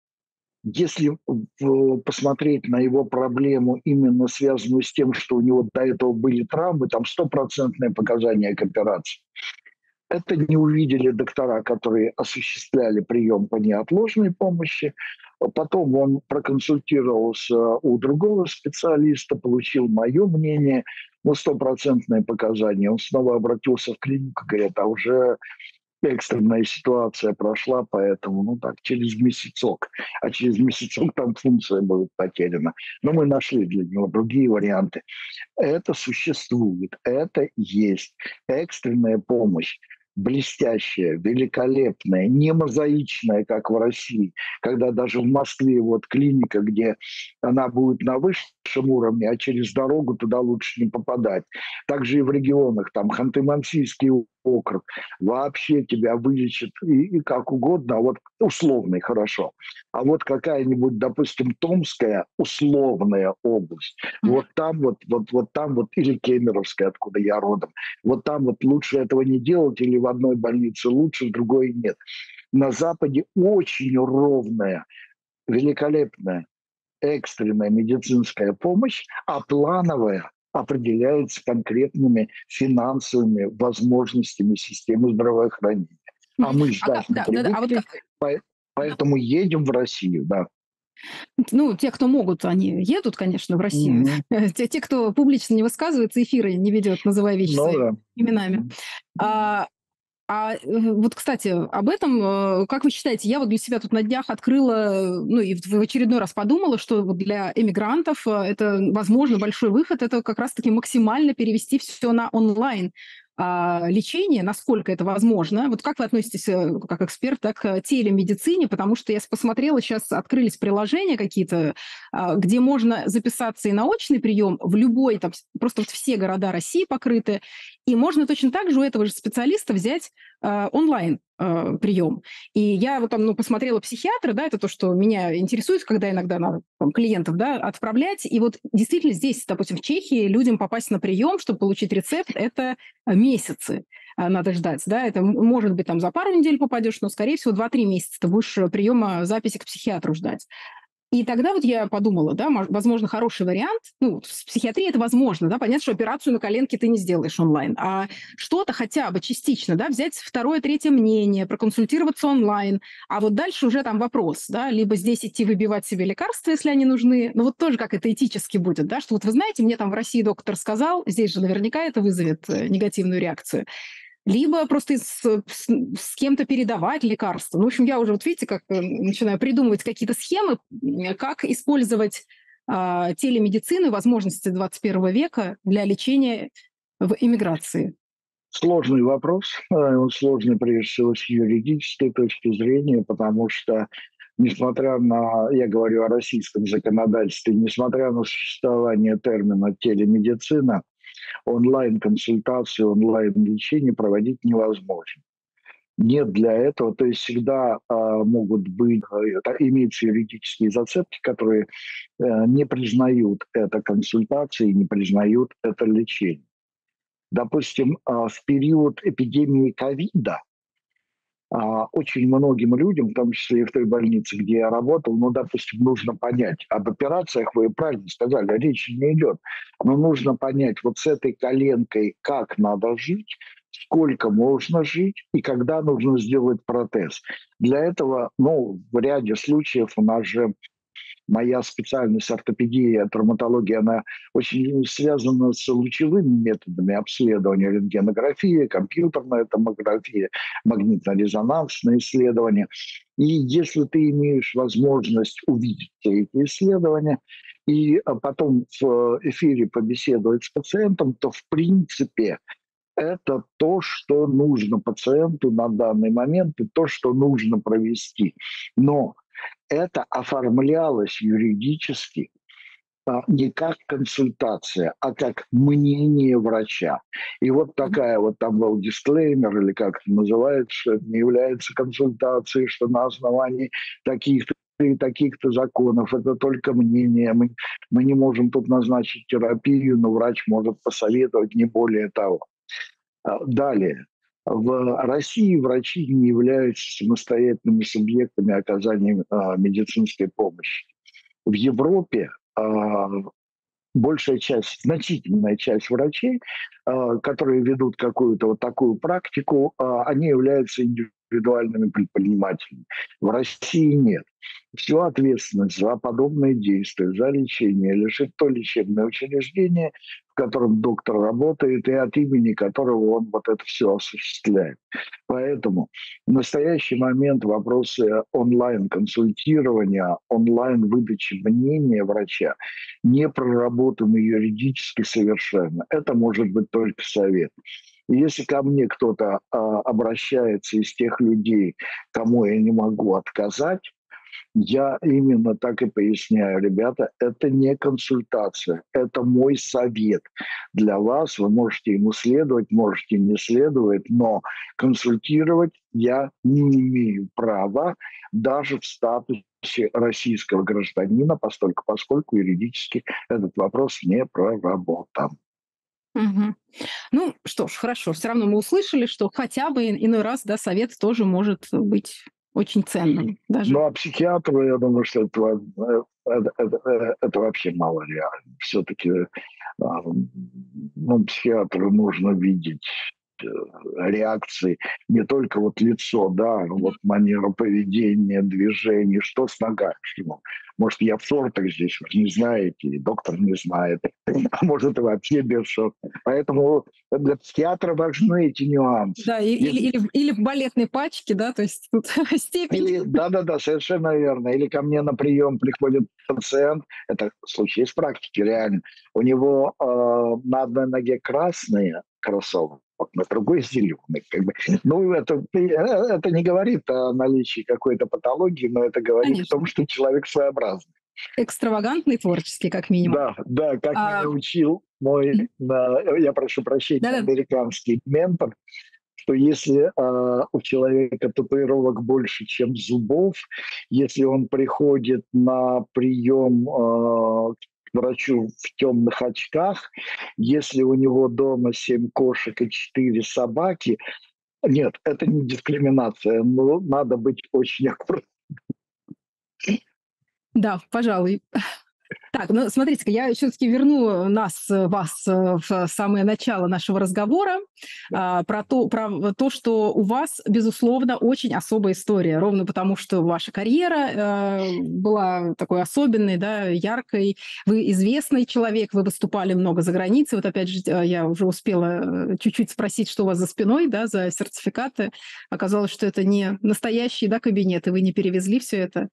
если в- посмотреть на его проблему, именно связанную с тем, что у него до этого были травмы, там стопроцентное показание к операции. Это не увидели доктора, которые осуществляли прием по неотложной помощи. Потом он проконсультировался у другого специалиста, получил мое мнение, ну, стопроцентное показание. Он снова обратился в клинику, говорят, а уже экстренная ситуация прошла, поэтому, ну так, через месяцок. А через месяцок там функция будет потеряна. Но мы нашли для него другие варианты. Это существует, это есть. Экстренная помощь блестящая, великолепная, не мозаичная, как в России, когда даже в Москве вот клиника, где она будет на высшем уровне, а через дорогу туда лучше не попадать. Также и в регионах, там Ханты-Мансийский округ, вообще тебя вылечат и, и как угодно, а вот условный хорошо. А вот какая-нибудь, допустим, Томская условная область, вот там вот, вот, вот там вот, или Кемеровская, откуда я родом, вот там вот лучше этого не делать, или в одной больнице лучше, в другой нет. На Западе очень ровная, великолепная, экстренная медицинская помощь, а плановая определяется конкретными финансовыми возможностями системы здравоохранения. А Мгм. мы А ка ждать не да, да-да, а вот привыкли, как по- да. поэтому едем в Россию, да. Ну, те, кто могут, они едут, конечно, в Россию. Мгм. Те, те, кто публично не высказывается, эфиры не ведет, называя вещи Ну своими да. именами. А, а, э, вот, кстати, об этом, э, как вы считаете, я вот для себя тут на днях открыла, ну и в в очередной раз подумала, что вот для эмигрантов э, это, возможно, большой выход, это как раз-таки максимально перевести все на онлайн а, лечение, насколько это возможно. Вот как вы относитесь, э, как эксперт, да, к телемедицине? Потому что я с- посмотрела, сейчас открылись приложения какие-то, а, где можно записаться и на очный прием в любой, там, с- просто вот все города России покрыты, и можно точно так же у этого же специалиста взять э, онлайн э, прием. И я вот там, ну, посмотрела психиатра, да, это то, что меня интересует, когда иногда надо там, клиентов, да, отправлять. И вот действительно здесь, допустим, в Чехии людям попасть на прием, чтобы получить рецепт, это э, месяцы э, надо ждать, да, это м- может быть там за пару недель попадешь, но, скорее всего, два-три месяца ты будешь э, приема записи к психиатру ждать. И тогда вот я подумала, да, мож- возможно, хороший вариант, ну, в психиатрии это возможно, да, понятно, что операцию на коленке ты не сделаешь онлайн, а что-то хотя бы частично, да, взять второе, третье мнение, проконсультироваться онлайн, а вот дальше уже там вопрос, да, либо здесь идти выбивать себе лекарства, если они нужны, но вот тоже как это этически будет, да, что вот вы знаете, мне там в России доктор сказал, здесь же наверняка это вызовет э, негативную реакцию, либо просто с, с- с кем-то передавать лекарства. Ну, в общем, я уже, вот видите, как э, начинаю придумывать какие-то схемы, м, как использовать а, телемедицину и возможности двадцать первого века для лечения в эмиграции. Сложный вопрос. э, Он сложный, прежде всего, с юридической точки зрения, потому что, несмотря на, я говорю о российском законодательстве, несмотря на существование термина телемедицина, онлайн-консультацию, онлайн-лечение проводить невозможно. Нет для этого, то есть всегда а, могут быть, э, та- имеются юридические зацепки, которые э, не признают это консультацией, не признают это лечение. Допустим, а, в период эпидемии ковида А, очень многим людям, в том числе и в той больнице, где я работал, ну, допустим, нужно понять, об операциях вы правильно сказали, речи не идет, но нужно понять вот с этой коленкой, как надо жить, сколько можно жить и когда нужно сделать протез. Для этого, ну, в ряде случаев у нас же моя специальность ортопедия, травматология, она очень связана с лучевыми методами обследования, рентгенография, компьютерная томография, магнитно-резонансные исследования. И если ты имеешь возможность увидеть все эти исследования и а, потом в эфире побеседовать с пациентом, то в принципе это то, что нужно пациенту на данный момент и то, что нужно провести. Но это оформлялось юридически а, не как консультация, а как мнение врача. И вот такая вот там был дисклеймер, или как это называется, что это не является консультацией, что на основании таких-то и таких-то законов, это только мнение. Мы, мы не можем тут назначить терапию, но врач может посоветовать, не более того. А, Далее. В России врачи не являются самостоятельными субъектами оказания а, медицинской помощи. В Европе а, большая часть, значительная часть врачей, а, которые ведут какую-то вот такую практику, а, они являются индивидуальными предпринимателями. В России нет. Всю ответственность за подобные действия, за лечение лежит то лечебное учреждение, в котором доктор работает и от имени которого он вот это все осуществляет. Поэтому в настоящий момент вопросы онлайн-консультирования, онлайн-выдачи мнения врача не проработаны юридически совершенно. Это может быть только совет. И если ко мне кто-то а, обращается из тех людей, кому я не могу отказать, я именно так и поясняю, ребята, это не консультация, это мой совет для вас. Вы можете ему следовать, можете не следовать, но консультировать я не имею права даже в статусе российского гражданина, постольку, поскольку юридически этот вопрос не проработан. Мгм. Ну что ж, хорошо. Все равно мы услышали, что хотя бы ин- иной раз, да, совет тоже может быть очень ценным. Даже. Ну, а психиатру, я думаю, что это, э, это, это, э, это вообще мало реально. Все-таки ну, психиатру нужно видеть э, реакции, не только вот лицо, да, вот манера поведения, движений, что с ногами. Ну, может, я в шортах здесь, вы не знаете, и доктор не знает, а может, и вообще без шортов. Поэтому для психиатра важны эти нюансы. Да, и- или, Если или, в- или в балетной пачке, да, то есть тут степень. или, да-да-да, совершенно верно. Или ко мне на прием приходит пациент, это случай из практики реально, у него э, на одной ноге красные кроссовки, на другой зеленый. Как бы. Ну, это, э, это не говорит о наличии какой-то патологии, но это говорит о том, Конечно. что человек своеобразный. Экстравагантный, творческий, как минимум. Да, да, как А, меня учил мой, да, я прошу прощения, да-да. американский ментор, что если э, у человека татуировок больше, чем зубов, если он приходит на прием э, к врачу в темных очках, если у него дома семь кошек и четыре собаки, нет, это не дискриминация, но надо быть очень аккуратным. Да, пожалуй. Так, ну смотрите-ка, я все-таки верну нас, э, вас э, в самое начало нашего разговора а, про то, про то, что у вас, безусловно, очень особая история, ровно потому, что ваша карьера э, была такой особенной, да, яркой. Вы известный человек, вы выступали много за границей. Вот опять же, э, я уже успела э, чуть-чуть спросить, что у вас за спиной, да, за сертификаты. Оказалось, что это не настоящий, да, кабинет, и вы не перевезли все это.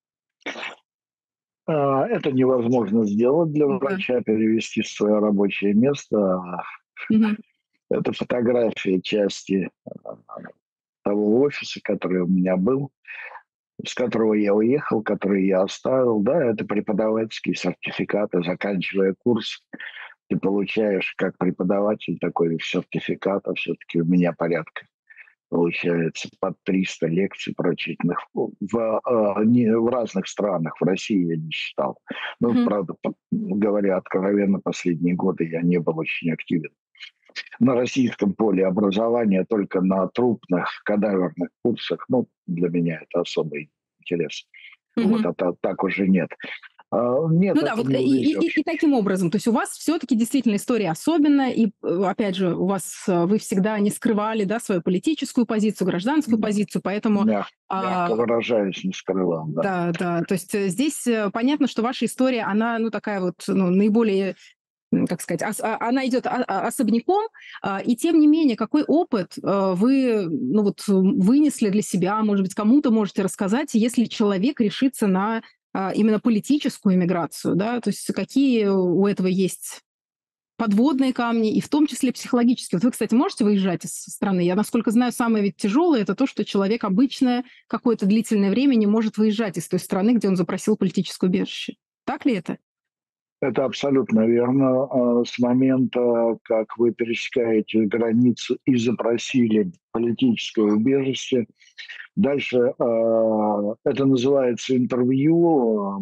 А, Это невозможно сделать для Да. врача, перевести в свое рабочее место. Мгм. Это фотография части а, того офиса, который у меня был, с которого я уехал, который я оставил. Да, это преподавательские сертификаты. Заканчивая курс, ты получаешь как преподаватель такой сертификат, а все-таки у меня порядка получается под триста лекций прочитанных в, в, не, в разных странах. В России я не считал. Ну, Мгм. правда, по- говоря откровенно, последние годы я не был очень активен на российском поле образования только на трупных кадаврных курсах, ну, для меня это особый интерес. Вот, Мгм. а та- так уже нет. А, Нет, Ну да, это вот не э, и, и, увлечет. и таким образом, то есть у вас все-таки действительно история особенная, и э, опять же, у вас э, вы всегда не скрывали, да, свою политическую позицию, гражданскую позицию, поэтому Мяг- Мягко а, выражаясь, не скрывал, да. да, да, то есть э, здесь э, понятно, что ваша история, она, ну, такая вот, ну, наиболее, м, как сказать, ос- а- она идет о- о- особняком, а, и тем не менее, какой опыт э, вы, ну, вот, м, вынесли для себя, может быть, кому-то можете рассказать, если человек решится на а, именно политическую иммиграцию, да, то есть какие у этого есть подводные камни, и в том числе психологически. Вот вы, кстати, можете выезжать из страны? Я, насколько знаю, самое ведь тяжелое – это то, что человек обычно какое-то длительное время не может выезжать из той страны, где он запросил политическое убежище. Так ли это? Это абсолютно верно. А, С момента, как вы пересекаете границу и запросили политическое убежище, дальше а, это называется интервью, а,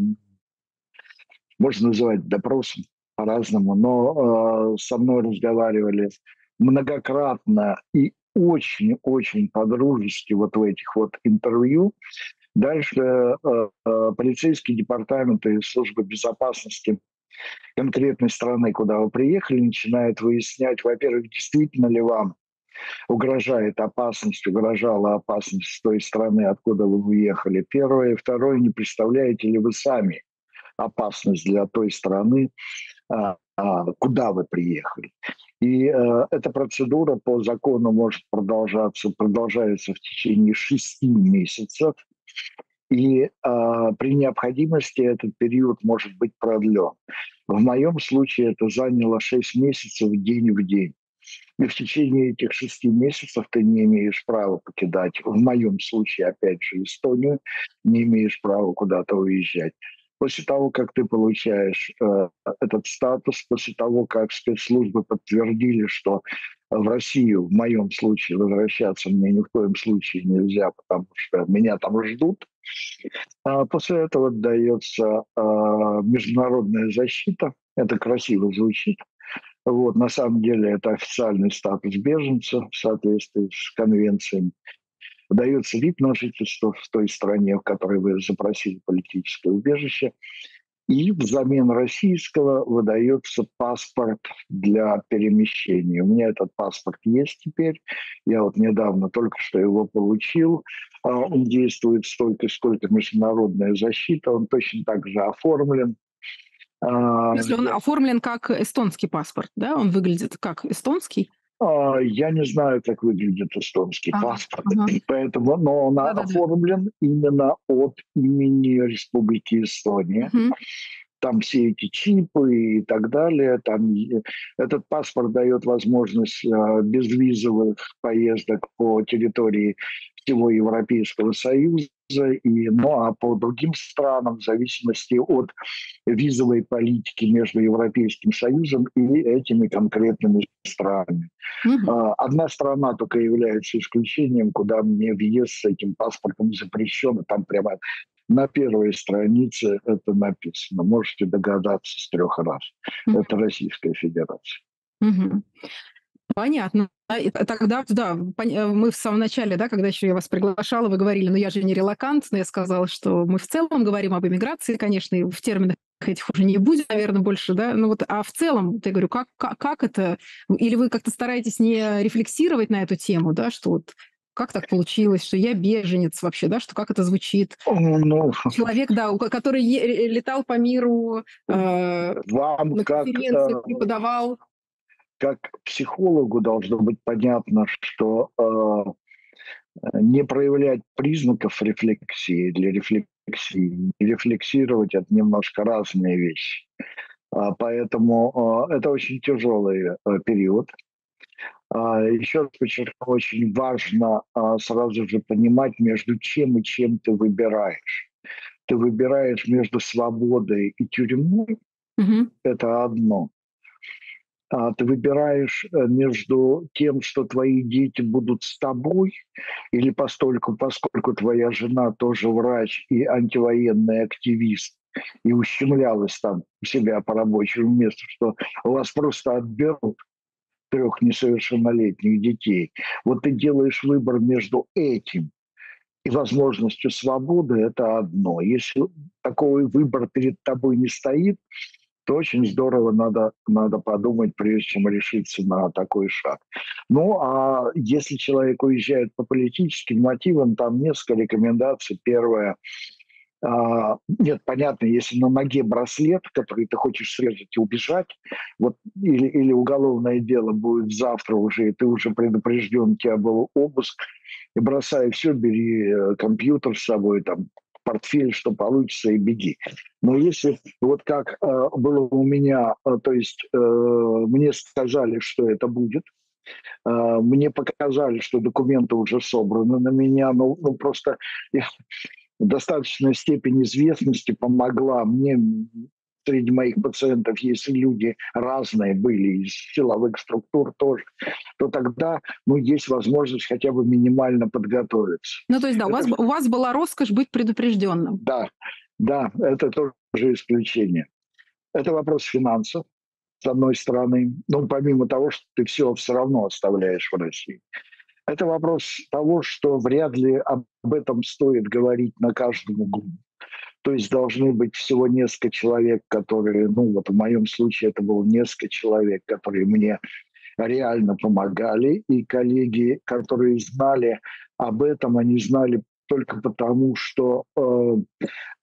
можно называть допросом по-разному, но э, со мной разговаривали многократно и очень-очень по-дружески вот в этих вот интервью. Дальше э, э, полицейские департаменты и службы безопасности конкретной страны, куда вы приехали, начинают выяснять, во-первых, действительно ли вам угрожает опасность, угрожала опасность с той страны, откуда вы уехали. Первое. И второе, не представляете ли вы сами опасность для той страны, а, а, куда вы приехали. И э, эта процедура по закону может продолжаться, продолжается в течение шести месяцев. И э, при необходимости этот период может быть продлен. В моем случае это заняло шесть месяцев день в день. И в течение этих шести месяцев ты не имеешь права покидать, в моем случае, опять же, Эстонию, не имеешь права куда-то уезжать. После того, как ты получаешь э, этот статус, после того, как спецслужбы подтвердили, что в Россию, в моем случае, возвращаться мне ни в коем случае нельзя, потому что меня там ждут, а после этого дается э, международная защита. Это красиво звучит, вот, на самом деле это официальный статус беженца в соответствии с конвенцией. Дается вид на жительство в той стране, в которой вы запросили политическое убежище. И взамен российского выдается паспорт для перемещения. У меня этот паспорт есть теперь. Я вот недавно только что его получил. А Он действует столько, сколько международная защита. Он точно так же оформлен. В А, смысле, он Я оформлен как эстонский паспорт, да? Он выглядит как эстонский? А, Я не знаю, как выглядит эстонский Ага, паспорт, ага. поэтому, но он Да-да-да. оформлен именно от имени Республики Эстония. Мгм. Там все эти чипы и так далее. Там и- этот паспорт дает возможность а, безвизовых поездок по территории всего Европейского Союза. И, ну а по другим странам, в зависимости от визовой политики между Европейским Союзом и этими конкретными странами. Мгм. А, Одна страна только является исключением, куда мне въезд с этим паспортом запрещен. Там прямо на первой странице это написано. Можете догадаться с трех раз. Мгм. Это Российская Федерация. Мгм. Понятно. А, и т тогда, да, пон э, мы в самом начале, да, когда еще я вас приглашала, вы говорили: "Ну, я же не релокант". Но я сказала, что мы в целом говорим об эмиграции, конечно, и в терминах этих уже не будет, наверно, больше, да. Ну вот, а в целом, вот я говорю, как ка как это? Или вы как-то стараетесь не рефлексировать на эту тему, да, что вот как так получилось, что я беженец вообще, да, что как это звучит? Ну, Человек, да, у ко который е летал по миру, э, вам на как, конференциях э, преподавал. как психологу должно быть понятно, что э, не проявлять признаков рефлексии для рефлексии и рефлексировать – это немножко разные вещи. А, Поэтому э, это очень тяжелый э, период. А, Еще раз подчеркну, очень важно а, сразу же понимать, между чем и чем ты выбираешь. Ты выбираешь между свободой и тюрьмой – Мгм. это одно. А ты выбираешь э, между тем, что твои дети будут с тобой, или постольку, поскольку твоя жена тоже врач и антивоенный активист, и ущемлялась там у себя по рабочему месту, что вас просто отберут, трех несовершеннолетних детей. Вот ты делаешь выбор между этим и возможностью свободы — это одно. Если такой выбор перед тобой не стоит, то очень здорово надо, надо подумать, прежде чем решиться на такой шаг. Ну, а если человек уезжает по политическим мотивам, там несколько рекомендаций. Первое. А, нет, понятно, если на ноге браслет, который ты хочешь срезать и убежать, вот, или, или уголовное дело будет завтра уже, и ты уже предупрежден, у тебя был обыск, и бросай все, бери э, компьютер с собой, там, портфель, что получится, и беги. Но если вот как э, было у меня, э, то есть э, мне сказали, что это будет, э, мне показали, что документы уже собраны на меня, ну, ну просто я, достаточная степень известности помогла мне. Среди моих пациентов, если люди разные были, из силовых структур тоже, то тогда, ну, есть возможность хотя бы минимально подготовиться. Ну, то есть, да, у Это, вас, у вас была роскошь быть предупрежденным. да, да, это тоже исключение. Это вопрос финансов, с одной стороны. Ну, помимо того, что ты все все равно оставляешь в России. Это вопрос того, что вряд ли об этом стоит говорить на каждом углу. То есть должны быть всего несколько человек, которые, ну вот в моем случае это было несколько человек, которые мне реально помогали, и коллеги, которые знали об этом, они знали только потому, что э,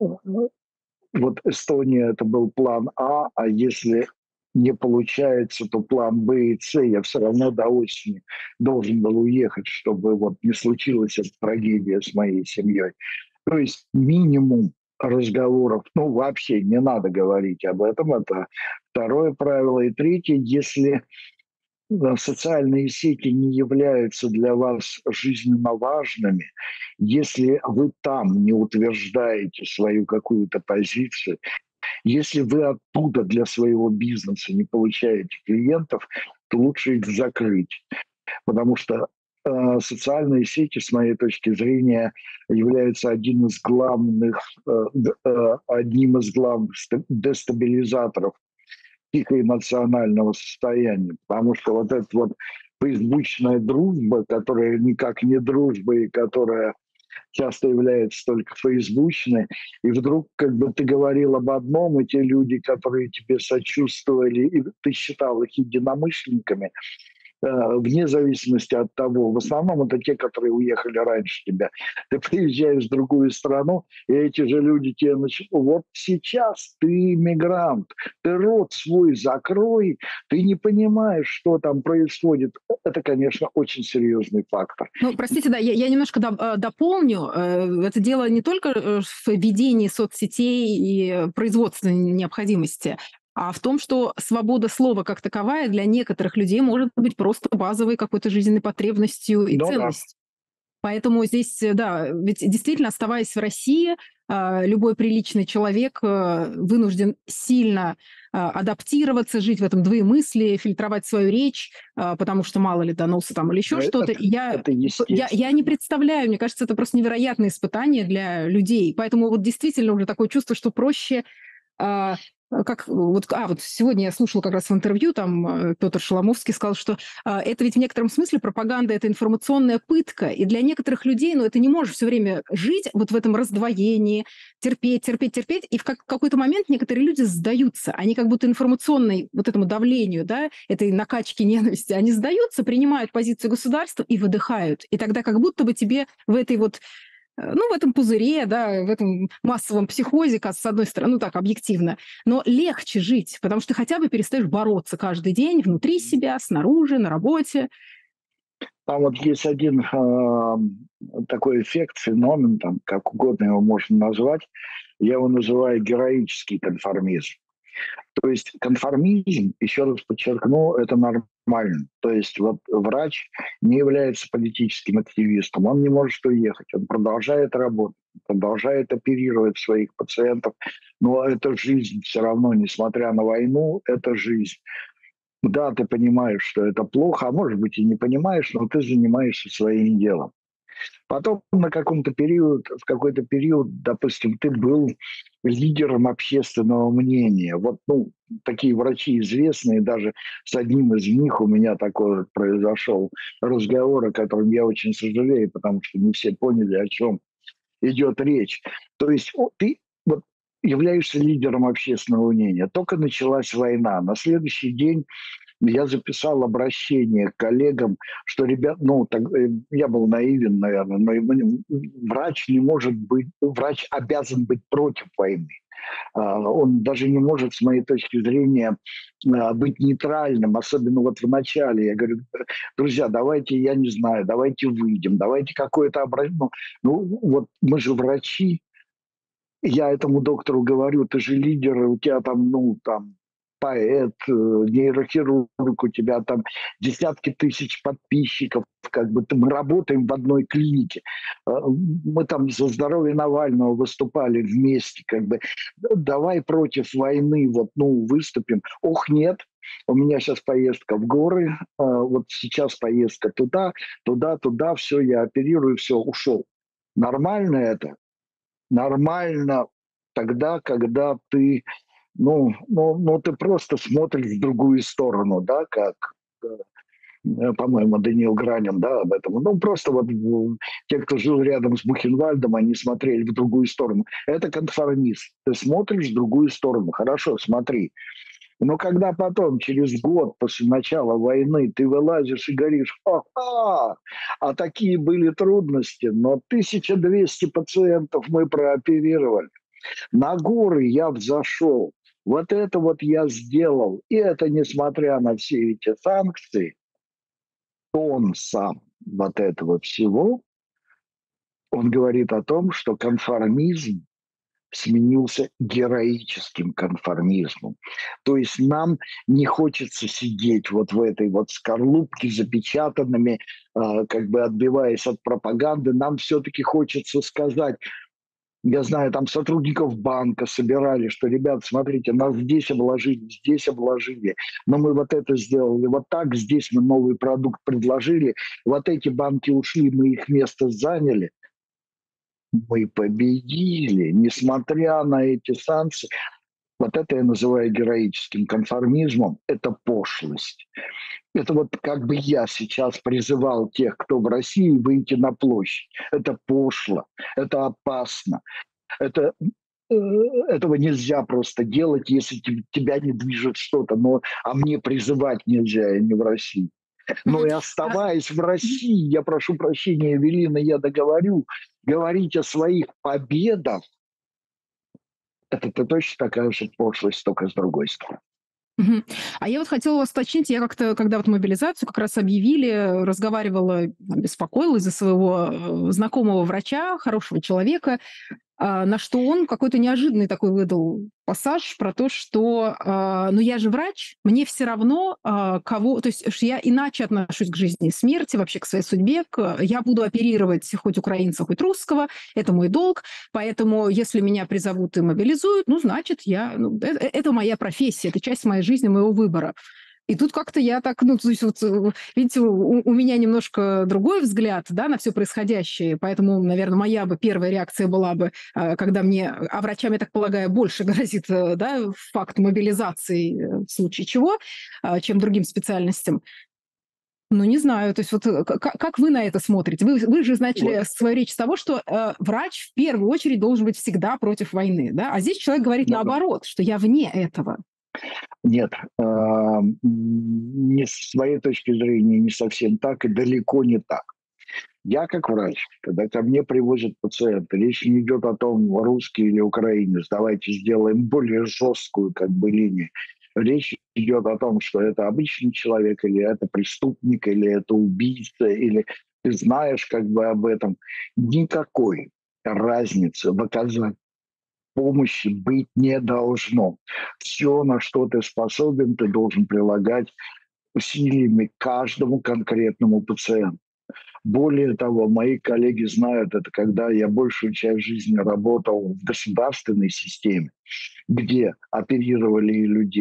вот Эстония — это был план А, а если не получается, то план Б и С. Я все равно до осени должен был уехать, чтобы вот не случилась эта трагедия с моей семьей. То есть минимум разговоров, ну, вообще не надо говорить об этом, это второе правило. И третье, если э, социальные сети не являются для вас жизненно важными, если вы там не утверждаете свою какую-то позицию, если вы оттуда для своего бизнеса не получаете клиентов, то лучше их закрыть. Потому что э, социальные сети, с моей точки зрения, являются одним из главных, э, э, одним из главных дестабилизаторов психоэмоционального состояния. Потому что вот эта вот фейсбучная дружба, которая никак не дружба и которая часто является только фейсбучной, и вдруг как бы ты говорил об одном, и те люди, которые тебе сочувствовали, и ты считал их единомышленниками, э, вне зависимости от того, в основном это те, которые уехали раньше тебя. Ты приезжаешь в другую страну, и эти же люди тебе начнут: вот сейчас ты иммигрант, ты рот свой закрой, ты не понимаешь, что там происходит. Это, конечно, очень серьезный фактор. Ну, простите, да, я, я немножко доп- э, дополню. Э, Это дело не только э, в ведении соцсетей и производственной необходимости, а в том, что свобода слова как таковая для некоторых людей может быть просто базовой какой-то жизненной потребностью и Ну да. ценностью. Поэтому здесь, э, да, ведь действительно, оставаясь в России, а, любой приличный человек э, вынужден сильно а, адаптироваться, жить в этом двоемыслии, фильтровать свою речь, а, потому что мало ли доносы там или еще Но что-то. это, И я, это я, я не естественно. представляю, мне кажется, это просто невероятное испытание для людей. Поэтому вот действительно уже такое чувство, что проще а, как вот, а, вот сегодня я слушала как раз в интервью, там э, Петр Шоломовский сказал, что а, это ведь в некотором смысле пропаганда, это информационная пытка, и для некоторых людей, ну, это не можешь все время жить вот в этом раздвоении, терпеть, терпеть, терпеть, и в как- какой-то момент некоторые люди сдаются, они как будто информационной вот этому давлению, да, этой накачки ненависти, они сдаются, принимают позицию государства и выдыхают, и тогда как будто бы тебе в этой вот э, ну, в этом пузыре, да, в этом массовом психозе, с одной стороны, ну так, объективно, но легче жить, потому что ты хотя бы перестаешь бороться каждый день внутри себя, снаружи, на работе. Там вот есть один а, такой эффект, феномен, там, как угодно его можно назвать. Я его называю героический конформизм. То есть конформизм, еще раз подчеркну, это нормально. То есть вот врач не является политическим активистом, он не может уехать, он продолжает работать, продолжает оперировать своих пациентов, но это жизнь все равно, несмотря на войну, это жизнь. Да, ты понимаешь, что это плохо, а может быть и не понимаешь, но ты занимаешься своим делом. Потом на каком-то период, в какой-то период, допустим, ты был лидером общественного мнения. Вот, ну, такие врачи известные, даже с одним из них у меня такой вот произошел разговор, о котором я очень сожалею, потому что не все поняли, о чем идет речь. То есть о, ты вот являешься лидером общественного мнения. Только началась война. На следующий день я записал обращение к коллегам, что, ребят, ну, так, э, я был наивен, наверное, но ему- врач не может быть, врач обязан быть против войны. А, Он даже не может, с моей точки зрения, а, быть нейтральным, особенно вот в начале. Я говорю, друзья, давайте, я не знаю, давайте выйдем, давайте какое-то обращение. Ну, ну, вот мы же врачи, я этому доктору говорю, ты же лидер, у тебя там, ну, там, поэт, э, нейрохирург, у тебя там десятки тысяч подписчиков, как бы мы работаем в одной клинике. Э, Мы там за здоровье Навального выступали вместе, как бы, давай против войны, вот, ну, выступим. Ох, нет, у меня сейчас поездка в горы, э, вот сейчас поездка туда, туда, туда, все, я оперирую, все, ушел. Нормально это? Нормально тогда, когда ты, ну, ну, ну, ты просто смотришь в другую сторону, да, как, э, э, по-моему, Даниил Гранин, да, об этом. Ну, просто вот м, те, кто жил рядом с Бухенвальдом, они смотрели в другую сторону. Это конформист. Ты смотришь в другую сторону. Хорошо, смотри. Но когда потом, через год после начала войны, ты вылазишь и говоришь, ха-ха, а такие были трудности, но тысяча двести пациентов мы прооперировали. На горы я взошел. Вот это вот я сделал. И это несмотря на все эти санкции, он сам вот этого всего, он говорит о том, что конформизм сменился героическим конформизмом. То есть нам не хочется сидеть вот в этой вот скорлупке запечатанными, а, как бы отбиваясь от пропаганды. Нам все-таки хочется сказать, я знаю, там сотрудников банка собирали, что, ребят, смотрите, нас здесь обложили, здесь обложили, но мы вот это сделали, вот так, здесь мы новый продукт предложили, вот эти банки ушли, мы их место заняли. Мы победили, несмотря на эти санкции. Вот это я называю героическим конформизмом. Это пошлость. Это вот как бы я сейчас призывал тех, кто в России, выйти на площадь. Это пошло, это опасно. Это, э, этого нельзя просто делать, если те- тебя не движет что-то. Но, а мне призывать нельзя, я не в России. Но Мгм. и А, оставаясь в мгм. России, я прошу прощения, Эвелина, я договорю, говорить о своих победах, это то точно такая же пошлость, только с другой стороны. Мгм. А я вот хотела вас уточнить, я как-то, когда вот мобилизацию как раз объявили, разговаривала, беспокоилась за своего э, знакомого врача, хорошего человека, а, на что он какой-то неожиданный такой выдал пассаж про то, что, а, ну, я же врач, мне все равно, а, кого... То есть что я иначе отношусь к жизни и смерти, вообще к своей судьбе. К... Я буду оперировать хоть украинца, хоть русского, это мой долг, поэтому если меня призовут и мобилизуют, ну, значит, я... Ну, это, это моя профессия, это часть моей жизни, моего выбора. И тут как-то я так, ну, то есть вот, э, видите, у, у меня немножко другой взгляд, да, на все происходящее, поэтому, наверное, моя бы первая реакция была бы, э, когда мне, а врачам, я так полагаю, больше грозит, э, да, факт мобилизации э, в случае чего, а, чем другим специальностям. Ну, не знаю, то есть вот э, к- как, как вы на это смотрите? Вы, вы же Вот, начали свою речь с того, что э, врач в первую очередь должен быть всегда против войны, да, а здесь человек говорит да, да. наоборот, что я вне этого. Нет, а, м, не с своей точки зрения не совсем так и далеко не так. Я как врач, когда ко мне привозят пациента, речь не идет о том, русский или украинец, давайте сделаем более жесткую как бы линию. Речь идет о том, что это обычный человек, или это преступник, или это убийца, или ты знаешь как бы об этом. Никакой разницы в оказании помощи быть не должно. Все, на что ты способен, ты должен прилагать усилиями к каждому конкретному пациенту. Более того, мои коллеги знают это, когда я большую часть жизни работал в государственной системе, где оперировали и людей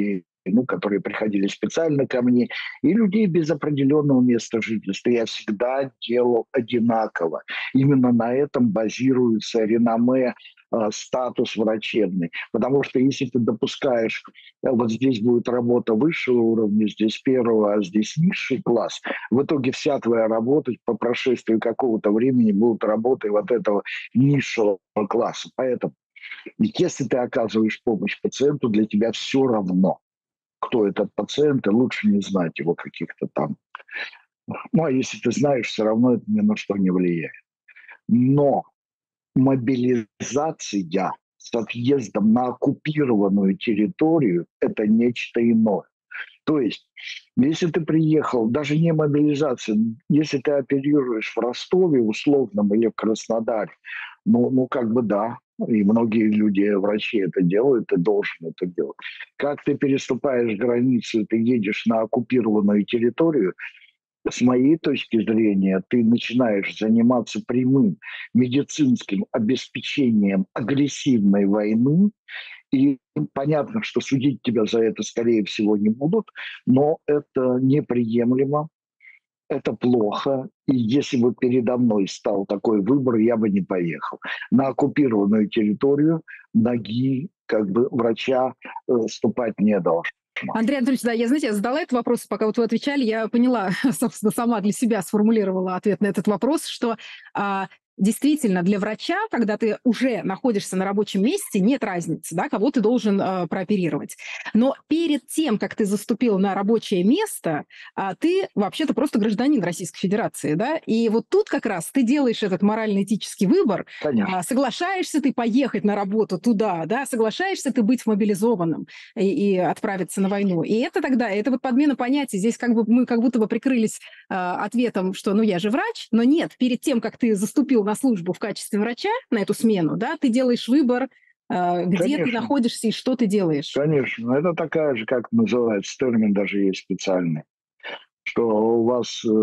войну, которые приходили специально ко мне, и людей без определенного места жительства. Я всегда делал одинаково. Именно на этом базируется реноме, э, статус врачебный. Потому что если ты допускаешь, э, вот здесь будет работа высшего уровня, здесь первого, а здесь низший класс, в итоге вся твоя работа по прошествии какого-то времени будет работой вот этого низшего класса. Поэтому если ты оказываешь помощь пациенту, для тебя все равно, кто этот пациент, и лучше не знать его каких-то там. Ну, а если ты знаешь, все равно это ни на что не влияет. Но мобилизация с отъездом на оккупированную территорию — это нечто иное. То есть, если ты приехал, даже не мобилизация, если ты оперируешь в Ростове условном или в Краснодаре, ну, ну как бы да, и многие люди, врачи это делают, ты должен это делать. Как ты переступаешь границу, ты едешь на оккупированную территорию, с моей точки зрения, ты начинаешь заниматься прямым медицинским обеспечением агрессивной войны, и понятно, что судить тебя за это, скорее всего, не будут, но это неприемлемо, это плохо. И если бы передо мной стал такой выбор, я бы не поехал. На оккупированную территорию ноги как бы врача э, ступать не должно. Андрей Анатольевич, да, я, знаете, я задала этот вопрос, пока вот вы отвечали, я поняла, собственно, сама для себя сформулировала ответ на этот вопрос, что а, действительно для врача, когда ты уже находишься на рабочем месте, нет разницы, да, кого ты должен а, прооперировать. Но перед тем, как ты заступил на рабочее место, а, ты вообще-то просто гражданин Российской Федерации, да, и вот тут как раз ты делаешь этот морально-этический выбор, Конечно. а, соглашаешься ты поехать на работу туда, да, соглашаешься ты быть мобилизованным и, и отправиться на войну. И это тогда, это вот подмена понятий. Здесь как бы мы как будто бы прикрылись э, ответом, что ну я же врач, но нет, перед тем, как ты заступил на службу в качестве врача, на эту смену, да, ты делаешь выбор, э, где ты Конечно. находишься и что ты делаешь. Конечно. Это такая же, как называется, термин даже есть специальный, что у вас э,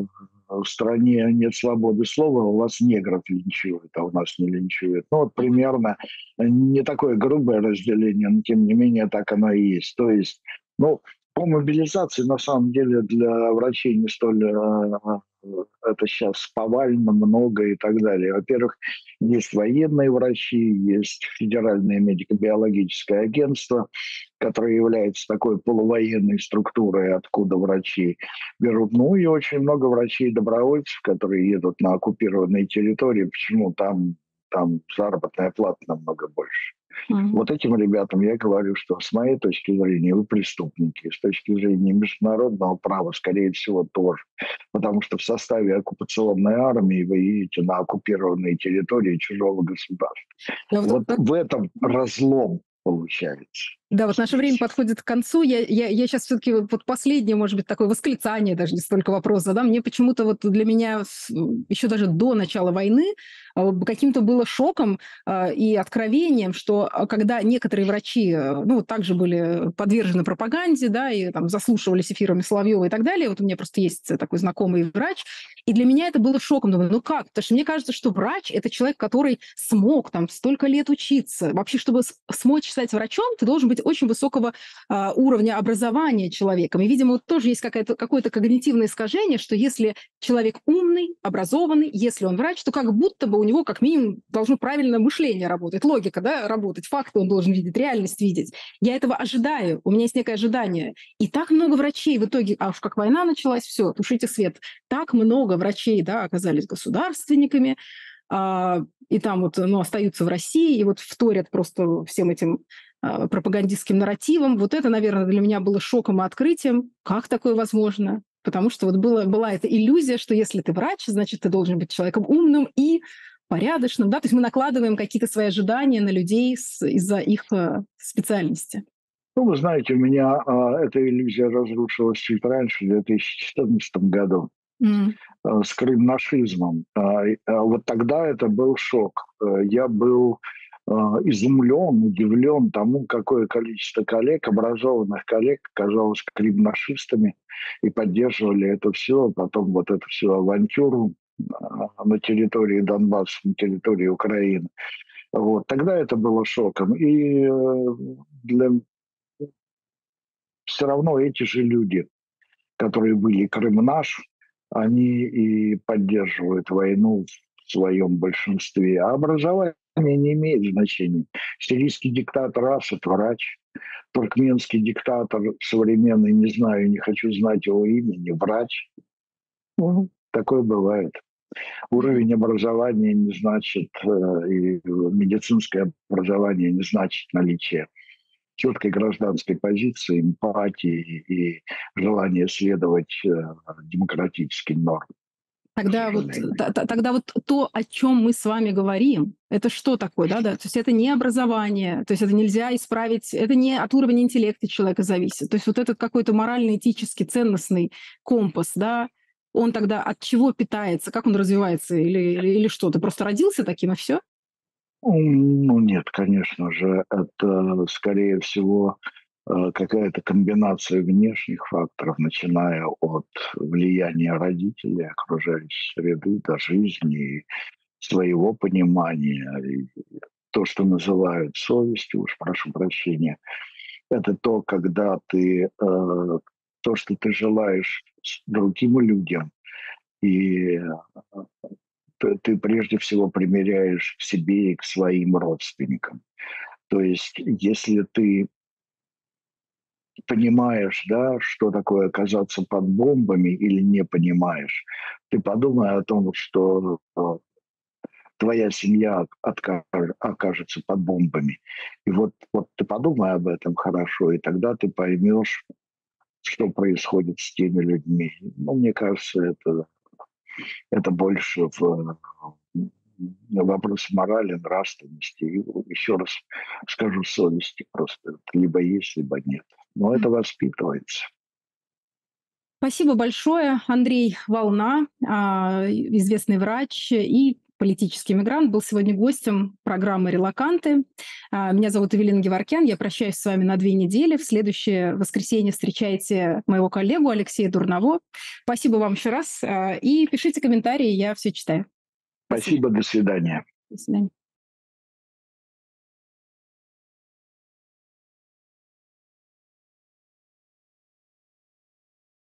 в стране нет свободы слова, у вас негров линчуют, а у нас не линчуют. Ну вот примерно не такое грубое разделение, но тем не менее так оно и есть. То есть, ну, по мобилизации на самом деле для врачей не столь э, это сейчас повально, много и так далее. Во-первых, есть военные врачи, есть Федеральное медико-биологическое агентство, которое является такой полувоенной структурой, откуда врачи берут. Ну и очень много врачей-добровольцев, которые едут на оккупированные территории. Почему? Там, там заработная плата намного больше. Мгм. Вот этим ребятам я говорю, что с моей точки зрения вы преступники, с точки зрения международного права, скорее всего, тоже. Потому что в составе оккупационной армии вы едете на оккупированные территории чужого государства. Да, вот, Вот в этом разлом получается. Да, вот наше время Здесь. подходит к концу. Я, я, я сейчас все-таки вот последнее, может быть, такое восклицание, даже не столько вопрос задам. Мне почему-то вот для меня еще даже до начала войны а, каким-то было шоком а, и откровением, что а, когда некоторые врачи, а, ну, вот также были подвержены пропаганде, да, и там заслушивались эфирами Соловьева и так далее. Вот у меня просто есть такой знакомый врач, и для меня это было шоком. Думаю, ну как? Потому что мне кажется, что врач – это человек, который смог там столько лет учиться. Вообще, чтобы смочь стать врачом, ты должен быть очень высокого а, уровня образования человеком. И, видимо, вот тоже есть какое-то, какое-то когнитивное искажение, что если человек умный, образованный, если он врач, то как будто бы у него как минимум должно правильное мышление работать, логика, да, работать, факты он должен видеть, реальность видеть. Я этого ожидаю, у меня есть некое ожидание. И так много врачей в итоге, а уж как война началась, все, тушите свет. Так много врачей, да, оказались государственниками, а, и там вот, ну, остаются в России, и вот вторят просто всем этим а, пропагандистским нарративам. Вот это, наверное, для меня было шоком и открытием. Как такое возможно? Потому что вот было, была эта иллюзия, что если ты врач, значит, ты должен быть человеком умным и порядочным. Да? То есть мы накладываем какие-то свои ожидания на людей с, из-за их э, специальности. Ну, вы знаете, у меня а, эта иллюзия разрушилась чуть раньше, в две тысячи четырнадцатом году, Mm. а, с крымнашизмом. А, а вот тогда это был шок. А, я был а, изумлен, удивлен тому, какое количество коллег, образованных коллег, оказалось крымнашистами и поддерживали это все, потом вот эту всю авантюру а, на территории Донбасса, на территории Украины. Вот. Тогда это было шоком. И э, для все равно эти же люди, которые были Крым наш, они и поддерживают войну в своем большинстве. А образование не имеет значения. Сирийский диктатор Асад – врач. Туркменский диктатор современный, не знаю, не хочу знать его имени, врач. Ну, такое бывает. Уровень образования не значит, э, и медицинское образование не значит наличие четкой гражданской позиции, эмпатии и желания следовать э, демократическим нормам. Тогда вот, т- т- тогда вот то, о чем мы с вами говорим, это что такое, да, да? То есть это не образование, то есть это нельзя исправить, это не от уровня интеллекта человека зависит. То есть вот этот какой-то морально-этический, ценностный компас, да, он тогда от чего питается, как он развивается или, или, или что? Ты просто родился таким и все? Ну нет, конечно же, это скорее всего э, какая-то комбинация внешних факторов, начиная от влияния родителей, окружающей среды, до жизни, своего понимания, и то, что называют совестью, уж прошу прощения, это то, когда ты, э, то, что ты желаешь с другим людям, и э, ты, ты прежде всего примеряешь к себе и к своим родственникам. То есть, если ты понимаешь, да, что такое оказаться под бомбами или не понимаешь, ты подумай о том, что э, твоя семья отка- окажется под бомбами. И вот, вот ты подумай об этом хорошо, и тогда ты поймешь, что происходит с теми людьми. Ну, мне кажется, это, это больше в э, вопрос морали, нравственности. И еще раз скажу, совести просто. Либо есть, либо нет. Но это воспитывается. Спасибо большое. Андрей Волна, а, известный врач и политический мигрант, был сегодня гостем программы «Релаканты». А, Меня зовут Эвелина Геворкян. Я прощаюсь с вами на две недели. В следующее воскресенье встречайте моего коллегу Алексея Дурново. Спасибо вам еще раз. а, И пишите комментарии, я все читаю. Спасибо. Спасибо, до свидания. До свидания.